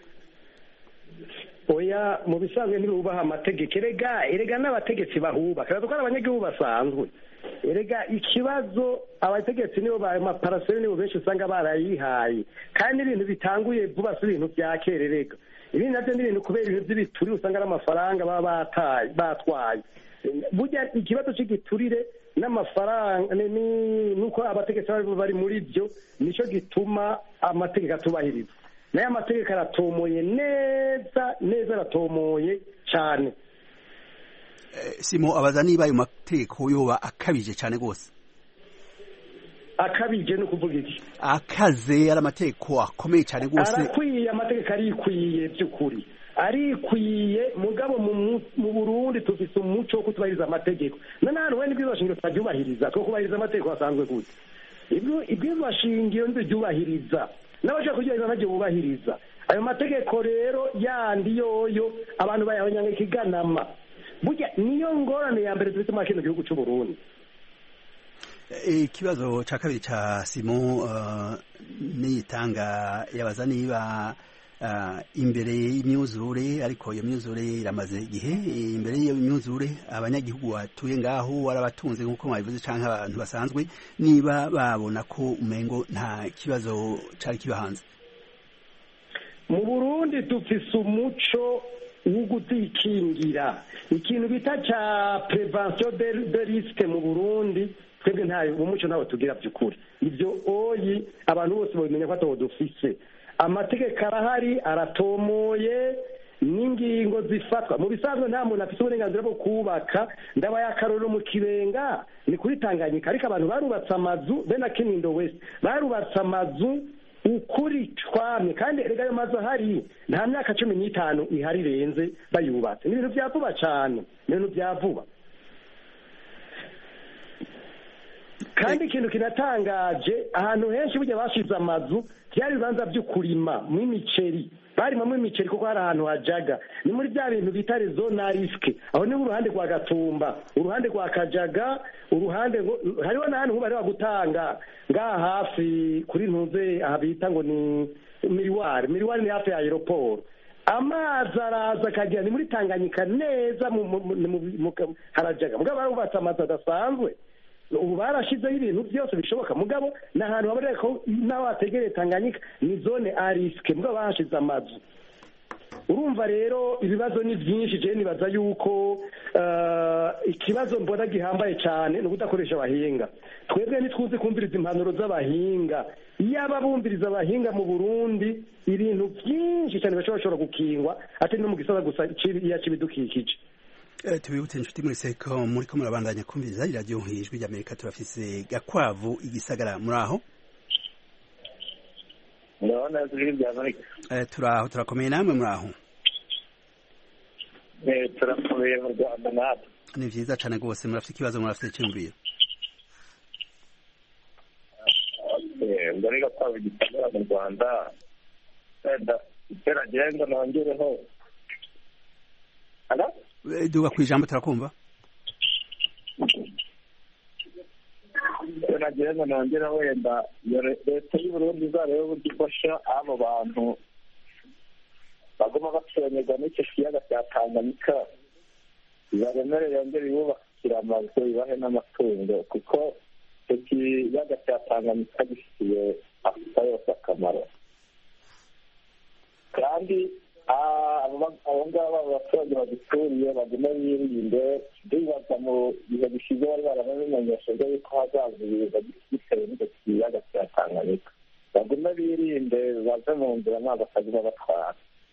Oya mu bisanzwe ntibubaha amategeko erega erega n'abategetsi bahubaka kaza ko abanyagihugu basanzwe erega ikibazo abategetsi nibo ba maparaseri nibo benshi usanga barayihaye kandi ibintu bitanguye vuba si ibintu byakerereka ibindi navyo ni ibintu kubera ibintu by'ibituri usanga n'amafaranga baba bataye batwaye burya ikibazo cy'igiturire n'amafaranga ni nuko abategetsi bari muri byo nico gituma amategeko atubahiriza naye amategeko aratomoye neza neza aratomoye cyane. Simo abaza niba ayo mategeko yoba akabije cyane rwose. Akabije no kuvuga iki? Akaze ari amategeko akomeye cyane rwose. Arakwiye amategeko arikwiye by'ukuri arikwiye mugabo mu Burundi tufise umuco wo kutubahiriza amategeko nanone we nibyo bashingiro twabyubahiriza two kubahiriza amategeko asanzwe gute ibyo ibyo bashingiro ntibyubahiriza n'abashaka kugira ngo bubahiriza ayo mategeko rero yandi yoyo abantu bayabanyanga ikiganama burya niyo ngorane ya mbere dufite mu kino gihugu cy'u Burundi. Ikibazo ca kabiri ca Simon uh, Nitanga yabaza niba uh, imbere y'imyuzure ariko iyo myuzure iramaze igihe imbere y'iyo myuzure abanyagihugu batuye ngaho arabatunze nkuko mwabivuze canke abantu basanzwe niba babona ko umengo nta kibazo cari kibahanze. Mu Burundi dufise umuco wo gutikingira ikintu bita ca prevention de risque mu Burundi twebwe ntayo umuco nawo tugira by'ukuri ibyo oyi abantu bose bamenya ko atawo dufise amategeko arahari aratomoye n'ingingo zifatwa mu bisanzwe nta muntu afite uburenganzira bwo kubaka ndaba yakaroro mu Kibenga ni kuri Tanganyika ariko abantu barubatse amazu bena Kinindo West barubatse amazu ukuri twamye kandi erega ayo mazu ahari nta myaka cumi n'itanu ihari renze bayubatse n'ibintu byavuba cyane n'ibintu byavuba kandi ikintu kinatangaje ahantu henshi burya bashize amazu byari bibanza by'ukurima mu imiceri barima mu imiceri kuko hari ahantu hajaga ni muri bya bintu bita zone risque aho ni uruhande rwa Gatumba uruhande rwa Kajaga uruhande hariho n'ahantu ho bari bagutanga ngaha hafi kuri ntuze aha bita ngo ni Miriwari Miriwari ni hafi ya aeroport amazi araza akagira ni muri Tanganyika neza mu harajaga mugabo barubatse amazi adasanzwe ubu barashizeho ibintu byose bishoboka mugabo n'ahantu habareka ko n'abategereye Tanganyika ni zone a risque mugabo bashize amazu urumva rero ibibazo ni byinshi je nibaza yuko uh, ikibazo mbona gihambaye cyane no kudakoresha abahinga twebwe nitwuzi kumviriza impanuro z'abahinga yaba bumviriza abahinga mu Burundi ibintu byinshi cyane bashobora gukingwa ate no mu gisata gusa ya kibidukikije. Eh, tubibutse inshuti muri seko muri ko murabandanya kumviriza iradiyo Ijwi ry'Amerika turafise Gakwavu igisagara muri aho. Ndabona ziri by'Amerika. Eh, turaho turakomeye namwe muri aho. Eh, turakomeye mu Rwanda natwe. Ni vyiza cyane gose murafite ikibazo murafite cyumvira. Eh, ndari Gakwavu igisagara mu Rwanda. Eda,iteragenda nongereho. Ala? Duga kwijambo turakumva. Nagereza nongera wenda leta y'u Burundi izareba uburyo ifasha abo bantu bagoma baturanyirwa n'icyo kiyaga cya Tanganyika ibaremere yongere ibubakira amazu ibahe n'amatungo kuko icyo kiyaga cya Tanganyika gifitiye Afurika yose akamaro kandi abo ngabo abaturage bagituriye baguma birinde bibaza mu bihe bishize bari barabamenyesheje yuko hazaza ibiza bitewe n'icyo kiyaga cya Tanganyika bagume birinde bave mu nzira ntabwo bakaza batwara.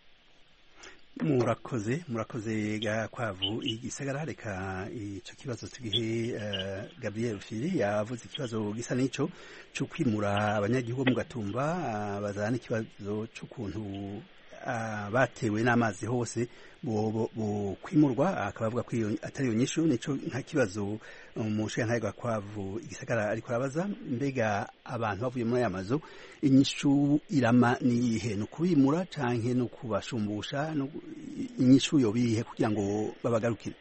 murakoze murakoze Gakwavu igisagara reka icyo kibazo tugihe uh, Gabriel Fili yavuze ikibazo gisa n'ico cyo kwimura abanyagihugu mu Gatumba uh, bazana ikibazo cy'ukuntu uh, batewe n'amazi hose bo kwimurwa akabavuga ko atari yo nyishu nico nka kibazo umushe nka Gakwavu igisagara ariko arabaza mbega abantu bavuye muri aya mazu inyishu irama ni ihe no kubimura canke no kubashumbusha no inyishu yo bihe kugira ngo babagarukire.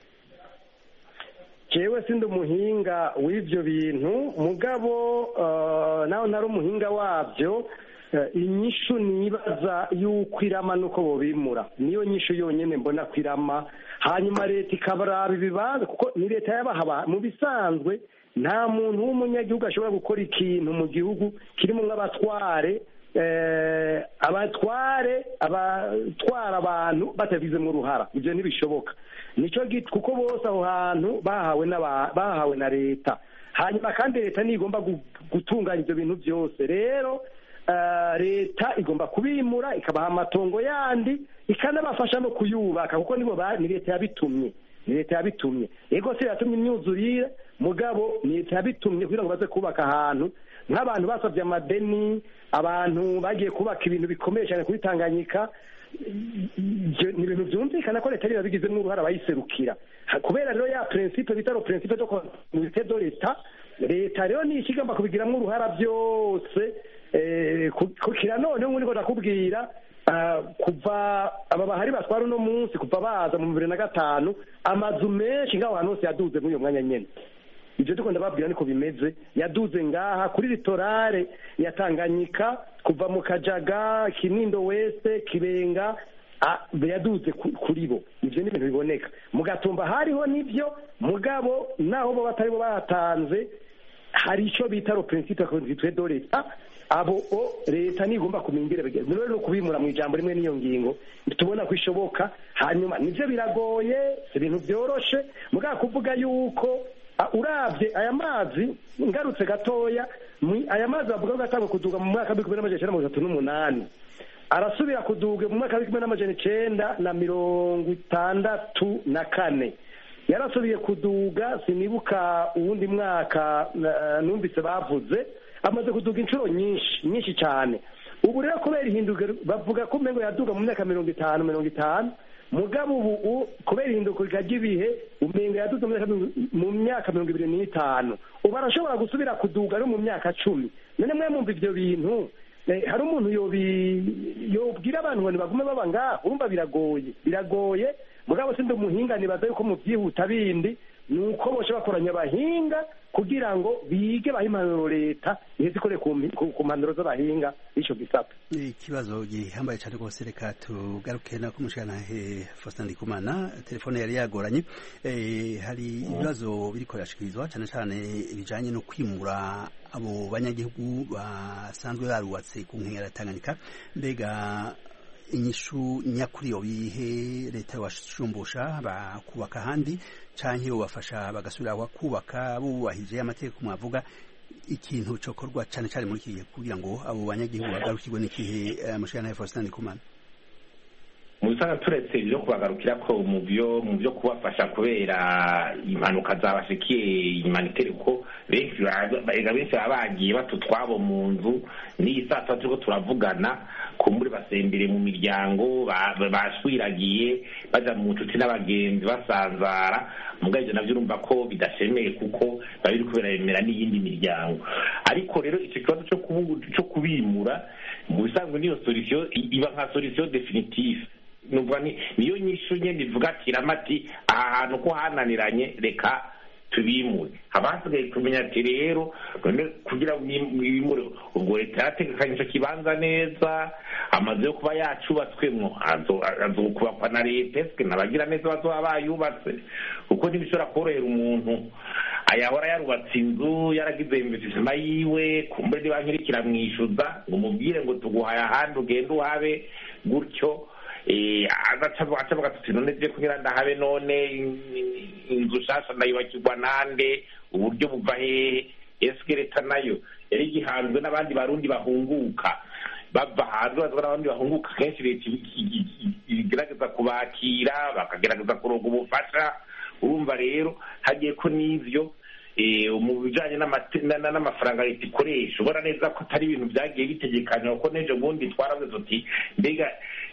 Jewe sindi umuhinga w'ivyo bintu mugabo uh, naho nari umuhinga wavyo inyishu nibaza yuko irama nuko bobimura niyo nyishu yonyene mbona kwirama hanyuma leta ikabaraba ibibanza kuko ni leta yabaha mu bisanzwe nta muntu w'umunyagihugu ashobora gukora ikintu mu gihugu kirimo nk'abatware eh, abatware abatwara abantu batabize mu ruhara ibyo ntibishoboka nico giti kuko bose aho hantu bahawe bahawe na leta hanyuma kandi leta nigomba gutunganya ibyo bintu byose rero Uh, leta igomba kubimura ikabaha amatongo yandi ikanabafasha no kuyubaka kuko nibo ni leta yabitumye ni leta yabitumye ego se yatumye imyuzurire mugabo ni leta yabitumye kugira ngo baze kubaka ahantu nk'abantu basavye amadeni abantu bagiye kubaka ibintu bikomeye cyane kuri Tanganyika ni ibintu byumvikana ko leta yabigizemo uruhara abayiserukira kubera rero ya principe bitaro principe de continuité de l'État leta rero ni ikigomba kubigiramo uruhara byose kukira none nk'uko ndakubwira kuva aba bahari batwara uno munsi kuva baza mu bibiri na gatanu amazu menshi ngaho hantu hose yaduze muri uyo mwanya nyene ibyo dukunda babwira niko bimeze yaduze ngaha kuri litorale ya Tanganyika kuva mu Kajaga Kinindo West Kibenga yaduze kuri bo ibyo ni ibintu biboneka mu Gatumba hariho nibyo mugabo naho bo batari bo batanze hari ico bita ro principe constitué de l'État abo leta nigomba kumingire rero no kubimura mu ijambo rimwe niyo ngingo tubona kwishoboka hanyuma nivyo biragoye ibintu byoroshe muga kuvuga yuko uravye aya mazi ngarutse gatoya aya mazi bavuga gatangwa kuduga mu mwaka w'ibihumbi bibiri n'amajana icenda na mirongo itatu n'umunani arasubira kuduga mu mwaka w'ibihumbi bibiri n'amajana icenda na mirongo itandatu na kane yarasubiye kuduga sinibuka uwundi mwaka numvise bavuze amaze kuduga inshuro nyinshi nyinshi cyane ubu rero kubera ihinduka bavuga ko umengo yaduga mu myaka mirongo itanu mirongo itanu mugabo ubu kubera ihinduka ry'ibihe umengo yaduga mu myaka mirongo ibiri n'itanu ubu arashobora gusubira kuduga no mu myaka cumi none mwe mumva ivyo bintu hari umuntu yobwira abantu ngo bagume baba ngaha urumva biragoye biragoye mugabo sindi umuhinga nibaza yuko mu byihuta bindi nuko bose bakoranya abahinga kugira ngo bige bahimanuro leta iheze ikore ku mpanuro z'abahinga ico gisata. Ikibazo gihambaye cyane rwose reka tugaruke na kumushana he Faustin Ndikumana telefone yari yagoranye eh, hari ibibazo biriko birashikirizwa cyane cyane ibijanye no kwimura abo banyagihugu basanzwe barubatse ku nkengera Tanganyika mbega inyishu nyakuri yo bihe leta washumbusha bakubaka handi canke bafasha bagasubira kubaka bubahije amategeko mwavuga ikintu cokorwa cyane cyane muri kigihe kugira ngo abo banyagihugu bagarukirwe n'ikihe mushana ya Faustin Ndikumana musanga turetse ibyo kubagarukira ko mu byo mu byo kubafasha kubera impanuka zabashikiye imanitere ko benshi benshi bagiye batutwabo mu nzu ni sasa turiko turavugana kumbure basembere mu miryango bashwiragiye baja mu nshuti n'abagenzi basanzara mugaje navyo urumva ko bidashemeye kuko babiri kubera yemera n'iyindi miryango ariko rero icyo kibazo cyo cyo kubimura mu bisanzwe niyo solution iba nka solution definitive numva ni niyo nyishu nyene ivuga ati ramati aha hantu ko hananiranye reka tubimure abasigaye kumenya ati rero kugira bimure ubwo leta yategekanye ico kibanza neza amaze yo kuba yacubatswemwo azokubakwa na leta eske nabagira neza bazoba bayubatse kuko ntibishobora korohera umuntu ayahora yarubatse inzu yaragize investisema yiwe kumbe niba nkirikira mwishuza ngo mubwire ngo tuguhaye ahandi ugende uhabe gutyo acavuga ati none je kugira ndahabe none inzu shasha ndayubakirwa nande uburyo buva hehe eske leta nayo yari gihanzwe n'abandi barundi bahunguka bava hanze bazana n'abandi bahunguka kenshi leta igerageza kubakira bakagerageza kuronga ubufasha urumva rero hagiye ko n'ivyo mu bijanye n'amafaranga leta ikoresha ubona neza ko atari ibintu byagiye bitegekanywa ko n'ejo bundi twaravuze tuti mbega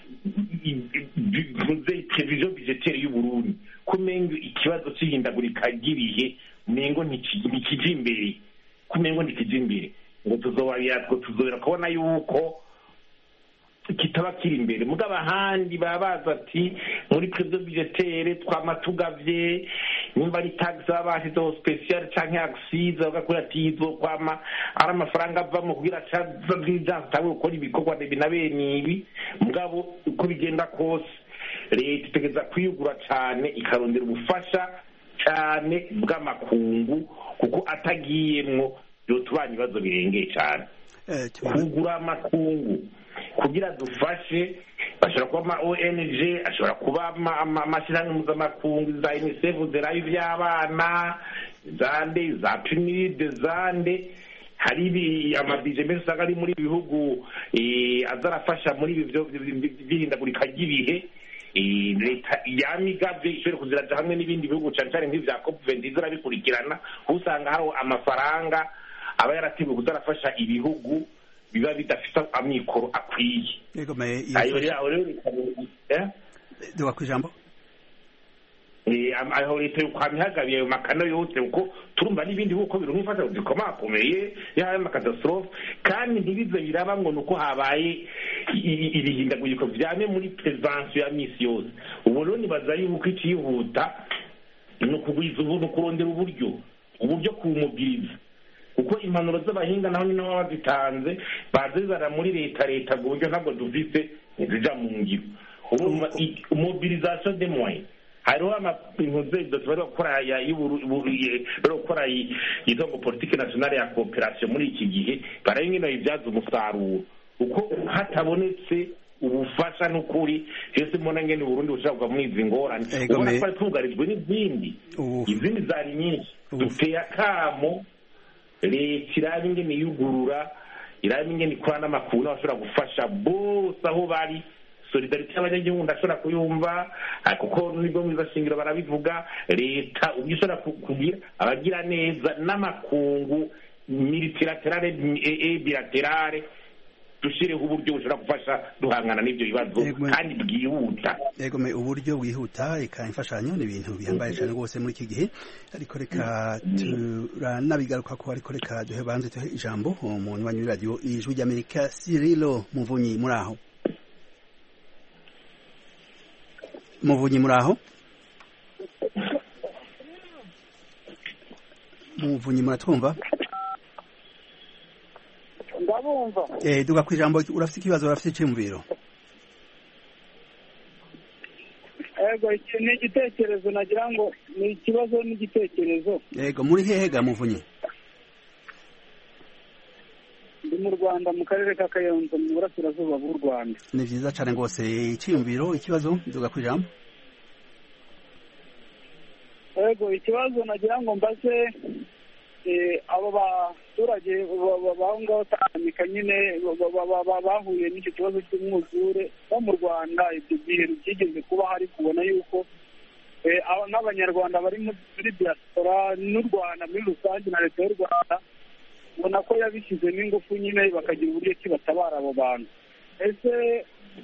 televiziyo budgetaire y'Uburundi kumenga ikibazo c'ihindagurika ry'ibihe mengo ntikija imbere kumengo ntikija imbere ngo tuzobabira ngo tuzobera kubona yuko kitaba kiri imbere mugabo ahandi babaza ati muri prevision budgetaire twama tugavye nimba ari tax babashizeho special canke accise bagakora ati izo kwama ari amafaranga avamo kugira caza bw'ijana tawe ukora ibikorwa bene ibi mugabo uko bigenda kose leta itegeza kwiyugura cane ikarondera ubufasha cane bw'amakungu kuko atagiyemwo yotubanya ibibazo birengeye cane kugura amakungu kugira dufashe bashobora kuba ama O N G ashobora kuba amashyirahamwe mpuzamakungu za UNICEF zerayo ivy'abana zande za PNUD zande hari amabije menshi usanga ari muri bihugu azarafasha muri ibyo byihindagurika ry'ibihe leta yamigavye ishobora kuziraja hamwe n'ibindi bihugu cane cane nk'ivya COP vingt zirabikurikirana usanga hari amafaranga aba yarateguwe kuzarafasha ibihugu biba bidafite amikoro akwiye yego me ayo rero duwa kwijambo eh aho leta ukwamihagabiye ayo makano yose uko turumva n'ibindi uko birumfata zikomakomeye ya makatastrophe kandi ntibize biraba ngo nuko habaye ibihindaguriko vyame muri prevention ya misi yose ubu rero nibaza yuko icihuta no kugwiza ubu no kurondera uburyo uburyo kumubwiriza uko impanuro z'abahinga naho nyine baba bazitanze bazizana muri leta leta buryo ntabwo dufise zija mu ngiro urumva mobilisation des moyens hariho amapintuze dutwara gukora ya baro gukora itongo politique nationale ya coopération muri iki gihe baraye nyine ibyaza umusaruro uko hatabonetse ubufasha n'ukuri cyese mbona ngene Burundi bushaka mu izi ngorane ubona ko tugarijwe n'izindi izindi zari nyinshi duteye akamo leta irabe ingene yugurura irabe ingene ikora n'amakuru n'abashobora gufasha bose aho bari solidarite y'abanyagihugu ndashobora kuyumva kuko nibwo mwiza shingiro barabivuga leta ubwo ishobora kugira abagira neza n'amakungu multilaterale et bilaterale dushireho uburyo bushobora gufasha duhangana n'ibyo bibazo kandi bwihuta yego me uburyo bwihuta eka imfashanyo ni ibintu bihambaye cyane rwose muri iki gihe ariko reka turanabigaruka ko ariko reka duhe banze tuhe ijambo umuntu wa radio Ijwi ry'Amerika Cyrilo Muvunyi muri aho Muvunyi muri aho Muvunyi muratwumva ndabumva eh duga kwijambo urafite ikibazo urafite icimviro ego iki ni igitekerezo nagira ngo ni ikibazo n'igitekerezo yego muri hehe ga Muvunyi ndi mu Rwanda mu karere ka Kayonza mu burasirazuba bw'u Rwanda ni vyiza cyane rwose icimviro ikibazo duga kwijambo ego ikibazo nagira ngo mbaze abo baturage baho ngaho Tanganyika nyine bahuye n'icyo kibazo cy'umwuzure bo mu Rwanda ibyo gihe byigeze kuba hari kubona yuko n'abanyarwanda bari muri diaspora n'u Rwanda muri rusange na leta y'u Rwanda ubona ko yabishyizemo ingufu nyine bakagira uburyo ki batabara abo bantu ese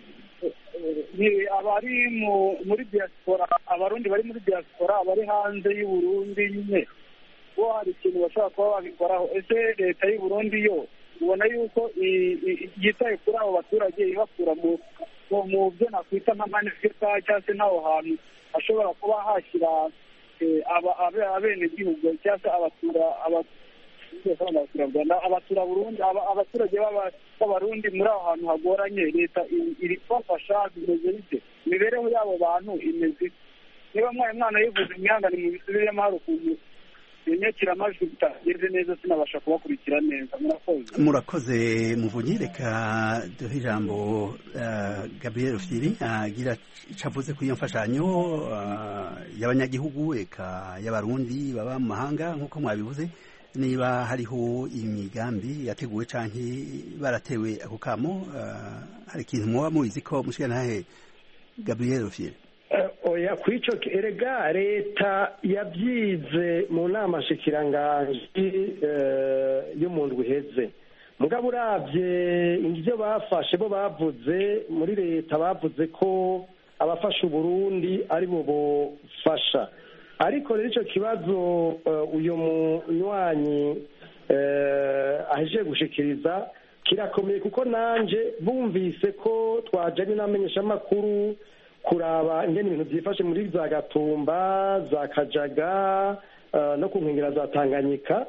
abari muri diaspora abarundi bari muri diaspora abari hanze y'u Burundi nyine bo hari ikintu bashobora kuba babikoraho ese leta y'u Burundi yo ubona yuko yitaye kuri abo baturage ibakura mu byo nakwita nk'amanegeka cyangwa se n'aho hantu hashobora kuba hashyira abenegihugu cyangwa se abatura abatura Burundi abaturage b'abarundi muri aho hantu hagoranye leta iri kubafasha bimeze bite imibereho y'abo bantu imeze niba mwaye mwana yivuze imihangane mu bisubiremo hari ukuntu inyakiramajwi bitageze neza sinabasha kubakurikira neza. Murakoze. Murakoze Muvunyi, reka duhe ijambo Gabriel Rufyiri agira icavuze kuri iyo mfashanyo y'abanyagihugu eka y'abarundi baba mu mahanga nk'uko mwabivuze, niba hariho imigambi yateguwe canke baratewe ako kamo, hari ikintu muba mubizi ko mushikanahe Gabriel Rufyiri? Oya, kwico erega leta yabyize mu nama shikiranganji yo mu ndwi iheze. Mugabo uravye ivyo bafashe bo bavuze muri leta bavuze ko abafasha Uburundi ari bo bofasha, ariko rero ico kibazo uyu munywanyi aheje gushikiriza kirakomeye, kuko nanje bumvise ko twajanye n'amenyesha makuru kuraba ingene ibintu byifashe muri za Gatumba, za Kajaga no ku nkengera za Tanganyika.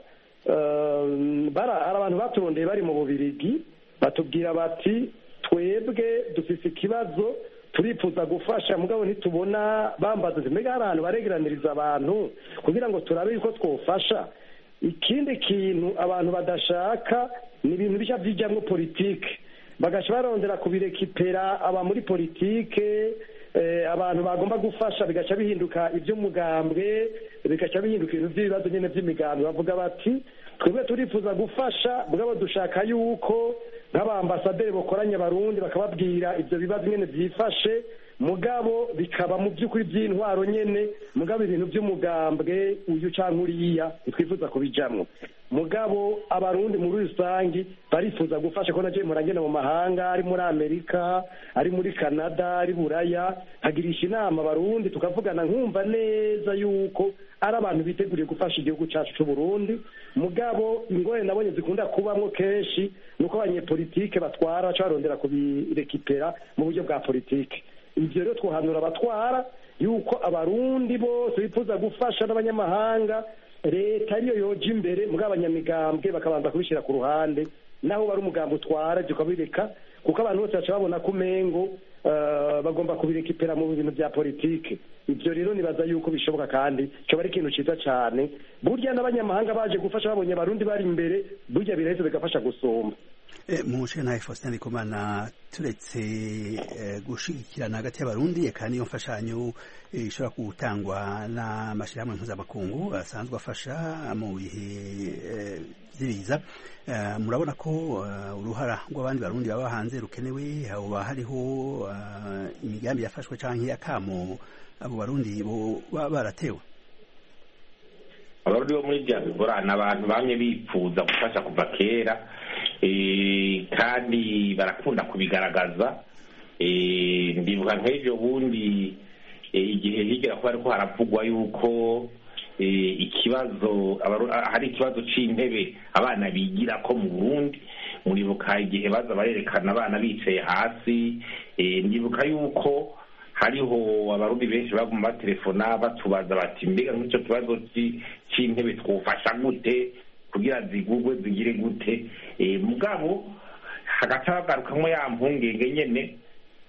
Bara abantu baturondeye bari mu Bubirigi batubwira bati twebwe dufise ikibazo turifuza gufasha, mugabo ntitubona bambaza mbega hari ahantu baregeraniriza abantu kugira ngo turabe yuko twofasha. Ikindi kintu abantu badashaka ni ibintu bishya byijamwo politike, bagaca barondera kubirekipera aba muri politike, abantu bagomba gufasha bigaca bihinduka iby'umugambwe, bigaca bihinduka ibintu by'ibibazo nyine by'imigambi. Bavuga bati twebwe turifuza gufasha, mugabo dushaka yuko nk'abambasaderi bakoranye abarundi bakababwira ibyo bibazo nyine byifashe, mugabo bikaba mu by'ukuri by'intwaro nyene, mugabo ibintu by'umugambwe uyu canke uriya twifuza kubijamwo. Mugabo abarundi muri rusangi barifuza gufasha, ko naje muragenda mu mahanga, ari muri Amerika, ari muri Canada, ari Buraya, hagirisha inama abarundi tukavugana, nkumva neza yuko ari abantu biteguriye gufasha igihugu cyacu cy'u Burundi. Mugabo ingore nabonye zikunda kubamwo kenshi nuko abanyepolitike batwara carondera kubirekipera mu buryo bwa politike. Ivyo rero twohanura abatwara yuko abarundi bose bifuza gufasha n'abanyamahanga, leta ariyo yoja imbere, mugabo abanyamigambwe bakabanza kubishira ku ruhande, naho bari umugambi utwara tukabireka, kuko abantu bose baca babona ko umengo uh, bagomba kubirekipera mu bintu bya politike. Ivyo rero nibaza yuko bishoboka, kandi cyo bari ikintu ciza cyane. Burya n'abanyamahanga baje gufasha babonye abarundi bari imbere, burya birahise bigafasha gusomba. E, Mushe na Faustin Ndikumana, turetse e, gushigikirana hagati y'abarundi eka niyo mfashanyo ishobora e, gutangwa n'amashirahamwe mpuzamakungu asanzwe afasha mu bihe by'ibiza, e, murabona ko uh, uruhara rw'abandi barundi baba hanze rukenewe, haba hariho uh, imigambi yafashwe canke akamo abo barundi bo baratewe? Abarundi bo muri diaspora n'abantu bamye bipfuza gufasha kuva kera, e, kandi barakunda kubigaragaza. E, ndibuka nk'ejo bundi e, igihe higera ko ariko haravugwa yuko e, ikibazo hari ikibazo c'intebe abana bigira ko mu Burundi. Muribuka igihe baza barerekana abana bicaye hasi, e, ndibuka yuko hariho abarundi benshi baguma batelefona batubaza bati mbega nk'icyo kibazo c'intebe twofasha gute kugira zigugwe zigire gute. E, mugabo hagati bagarukamwo ya mpungenge nyene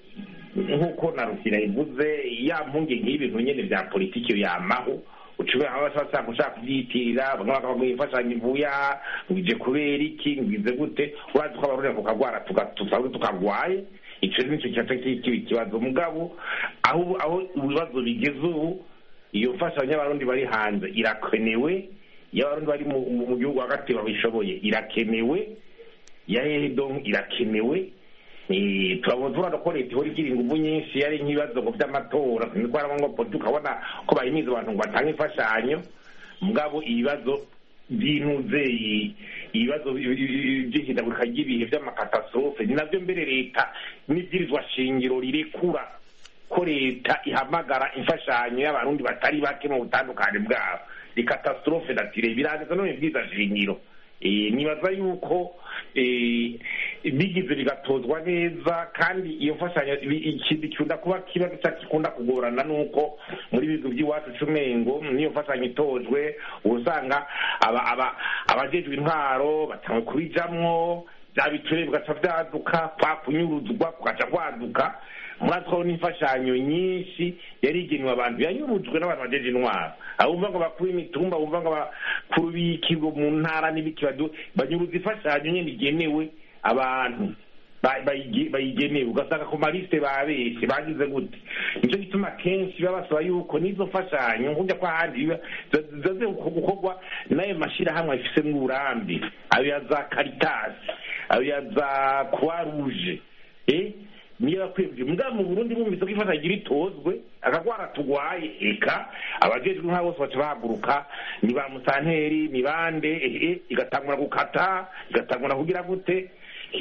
nk'uko na Rufyiri ivuze, ya mpungenge y'ibintu nyene vya politiki yamaho, ucubera aho bashaka gushaka kubyitirira, bamwe bakavuga imfashanyo ivuya ngije kubera iki ngize gute, urazi ko abarundi tukagwara tugatusabwe tukagwaye. Ico nico cyataki kibi kibazo. Mugabo aho aho ibibazo bigeze ubu, iyo mfashanyo y'abarundi bari hanze irakenewe, y'abarundi bari mu gihugu hagati babishoboye irakenewe, ya hedon irakenewe. Ni turabona ko leta ihora igira ingufu nyinshi, yari nk'ibibazo by'amatora niko ngo politiki ukabona ko bayimiza abantu ngo batange imfashanyo. Mugabo ibibazo by'inuze, ibibazo by'ihindagurika ry'ibihe by'amakatastrofe, ni navyo mbere leta n'ibwirizwa shingiro rirekura ko leta ihamagara imfashanyo y'abarundi batari bake mu butandukane bwabo. Ikatastrophe natire birangiza no ibwirizwa shingiro. E, nibaza yuko e, bigize bigatozwa neza, kandi iyo mfashanyo ikindi kunda kuba kibazo cyakunda kugorana nuko muri bigo by'iwacu cumengo niyo mfashanyo itojwe usanga aba aba abajejwe intwaro batanga kubijamwo bya biture bigaca byaduka kwa kunyuruzwa kugaca kwaduka muratwaho n'imfashanyo nyinshi yari igenewe abantu yanyurujwe n'abantu bajeje intwaro aho bumva ngo bakuru imitumba bumva ngo bakuru b'ikigo mu ntara n'ibiki banyuruza imfashanyo nyine igenewe abantu bayigenewe ugasanga ku maliste babeshe bagize gute nicyo gituma kenshi babasaba yuko n'izo mfashanyo nkujya kwa handi zaze gukorwa n'ayo mashirahamwe afisemo uburambe ayo ya za Caritas ayo ya za Croix Rouge eh niyo bakwibye mbwa mu Burundi bumvise ko ifasha gira itozwe akagwara tugwaye eka abajejwe nka bose baca bahaguruka ni ba musanteri ni bande eh igatangura gukata igatangura kugira gute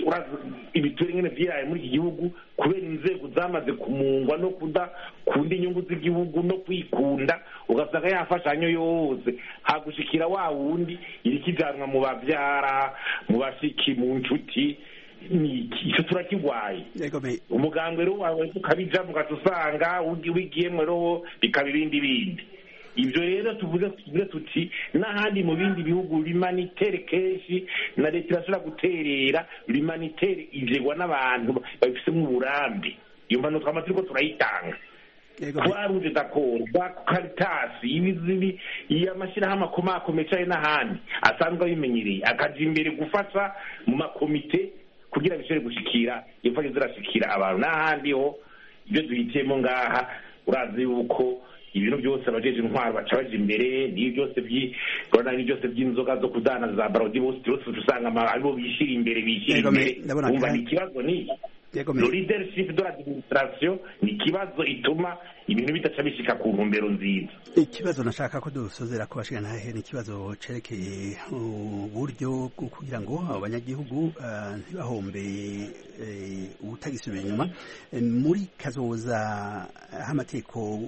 ibiture nyine byiraye muri iki gihugu kubera inzego zamaze kumungwa no kuda kunda inyungu z'igihugu no kwikunda ugasanga yafashanyo yose hagushikira wa wundi iri kijanwa mu bavyara mu bashiki mu nshuti ni icyo turakigwaye umuganga rero wawe ukabija mugatusanga wigiyemwe rero bikaba ibindi bindi ibyo rero tuvuze tuvuze tuti n'ahandi mu bindi bihugu l'humanitaire kenshi na leta irashobora guterera l'humanitaire ivegwa n'abantu babifisemo uburambe iyo mpano twama turiko turayitanga twaruje d'accord ba Caritas ibizibi y'amashirahamwe akomakomeye cyane n'ahandi asanzwe abimenyereye akaja imbere gufasha mu makomite kugira bishobore gushikira imfasha zirashikira abantu n'ahandi ho ibyo duhitiyemo ngaha urazi yuko ibintu byose abajeje intwaro baca baje imbere niyo byose by'Rwanda ni byose by'inzoga zo kudana za barodi bose byose usanga aribo bishira imbere bishira imbere umva ni kibazo ni le leadership de l'administration ni kibazo ituma ibintu bitaca bishika ku ntumbero nziza. Ikibazo nashaka ko dusozera ko bashika nahe ni kibazo cerekeye uburyo bwo kugira ngo abanyagihugu ntibahombe ubutagisubira inyuma muri kazoza h'amateko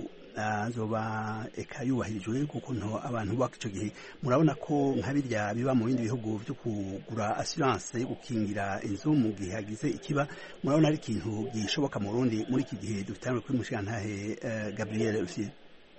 azoba eka yubahirijwe kukuntu abantu baka ico gihe murabona ko nka birya biba mu bindi bihugu byo kugura assurance yo gukingira inzu mu gihe hagize ikiba murabona ari ikintu gishoboka mu Burundi muri iki gihe dufitanye kuri mushikantahe uh, Gabriel Fie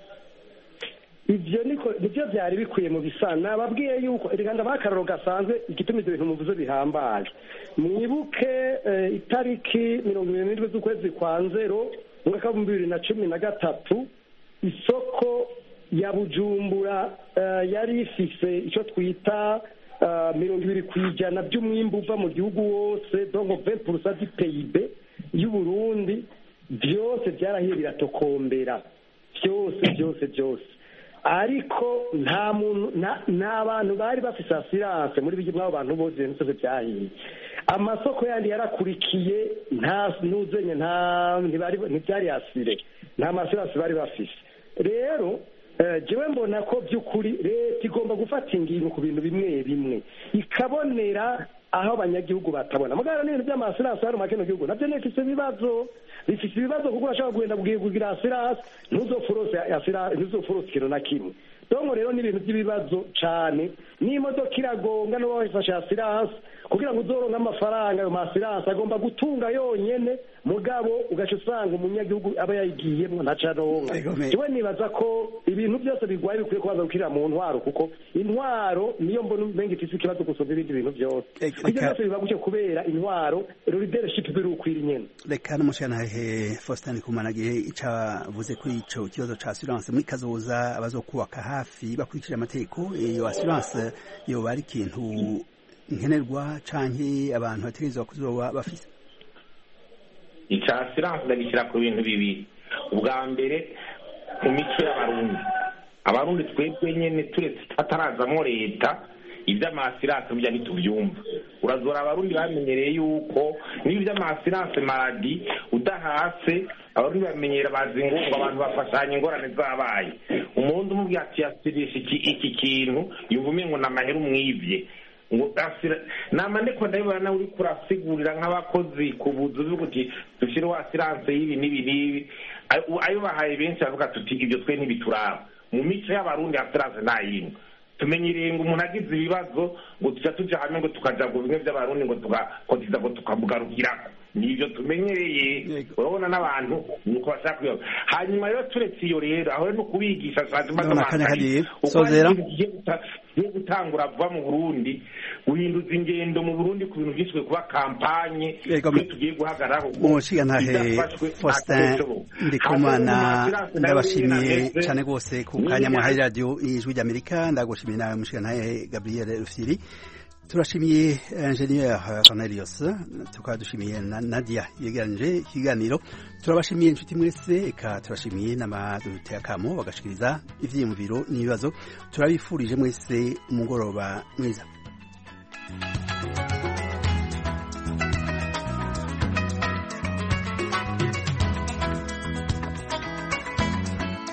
ivyo niko nivyo byari bikwiye mu bisana babwiye yuko iriganda bakararo gasanzwe igituma ibyo bintu muvuze bihambaje mwibuke uh, itariki mirongo irindwi z'ukwezi kwa nzero mu mwaka wa bibiri na cumi na gatatu isoko ya Bujumbura uh, yari ifise icyo twita uh, mirongo ibiri kwijana by'umwimbu uva mu gihugu wose donc vingt pour cent du P I B y'u Burundi byose byarahiye biratokombera byose byose byose ariko nta muntu n'abantu bari bafise assurance muri bigi mwabo bantu bose n'ose byahiye amasoko yandi yarakurikiye nta nuzenye nta ntibari ntibyari asire nta assurance bari bafise rero jewe mbona ko by'ukuri leta igomba gufata ingingo ku bintu bimwe bimwe ikabonera aho abanyagihugu batabona mugara n'ibintu by'amasirasi hari mu kino gihugu nabyo nifise ibibazo bifise ibibazo kuko urashobora kugenda kugira asirasi ntuzofurose asirasi ntuzofurose ikintu na kimwe dongo rero n'ibintu by'ibibazo cyane n'imodoka iragonga no wayifashe asirasi kugira ngo uzoronke amafaranga ayo masirasi agomba gutunga yonyene mugabo ugaca usanga umunyagihugu aba yayigiyemwo ntacaronka jewe nibaza ko ibintu byose bigwaye bikwiye kubanza gukirira mu ntwaro kuko intwaro niyo mbona umenga ifise ikibazo gusumba ibindi bintu byose ibyo byose biba gutyo kubera intwaro leadership birukwira nyene reka n'umushyiranahe Faustin Kumanagihe icavuze kuri ico kibazo ca assurance muri kazoza abazokubaka hafi bakurikije amategeko iyo assurance yo bari ikintu nkenerwa canke abantu bategerezwa kuzoba bafise ica assurance ndagishyira ku bintu bibiri ubwa mbere mu mico y'abarundi abarundi twebwe nyene turetse tatarazamwo leta ivy'amasirance burya ntituvyumva urazora abarundi bamenyereye yuko n'ivy'amasirance maradi udahase abarundi bamenyera bazi ngo abantu bafashanya ingorane zabaye umuntu umubwiye ati yasirisha iki kintu yumva umengo n'amahera umwivye ngo asira namandeko ndabibona nawe uri kurasigurira nk'abakozi ku buzu bw'uti dushire wa assurance y'ibi n'ibi n'ibi ayo bahaye benshi bavuga tuti ibyo twe ntibituraba mu mico y'abarundi assurance ntayimwe tumenyereye ngo umuntu agize ibibazo ngo tuja tuja hamwe ngo tukaja ngo bimwe by'abarundi ngo tugakotiza ngo tukamugarukirako nivyo tumenyereye urabona n'abantu nuko bashaka kuyoba hanyuma rero turetse iyo rero aho no kubigisha yo gutangura vuba mu Burundi guhinduza ingendo mu Burundi ku bintu byiswe kuba kampanye tugiye guhagararaho umushigantahe Faustin Ndikumana ndabashimiye cyane rwose ku kanya mwahaye radio Ijwi ry'Amerika ndagushimiye nawe umushigantahe Gabriel Rufyiri turashimiye Ingenieur Cornelius tukaba dushimiye na Nadia yegeranje ikiganiro turabashimiye inshuti mwese eka turashimiye n'amadute akamo bagashikiriza ivyiyumviro n'ibibazo turabifurije mwese umugoroba mwiza.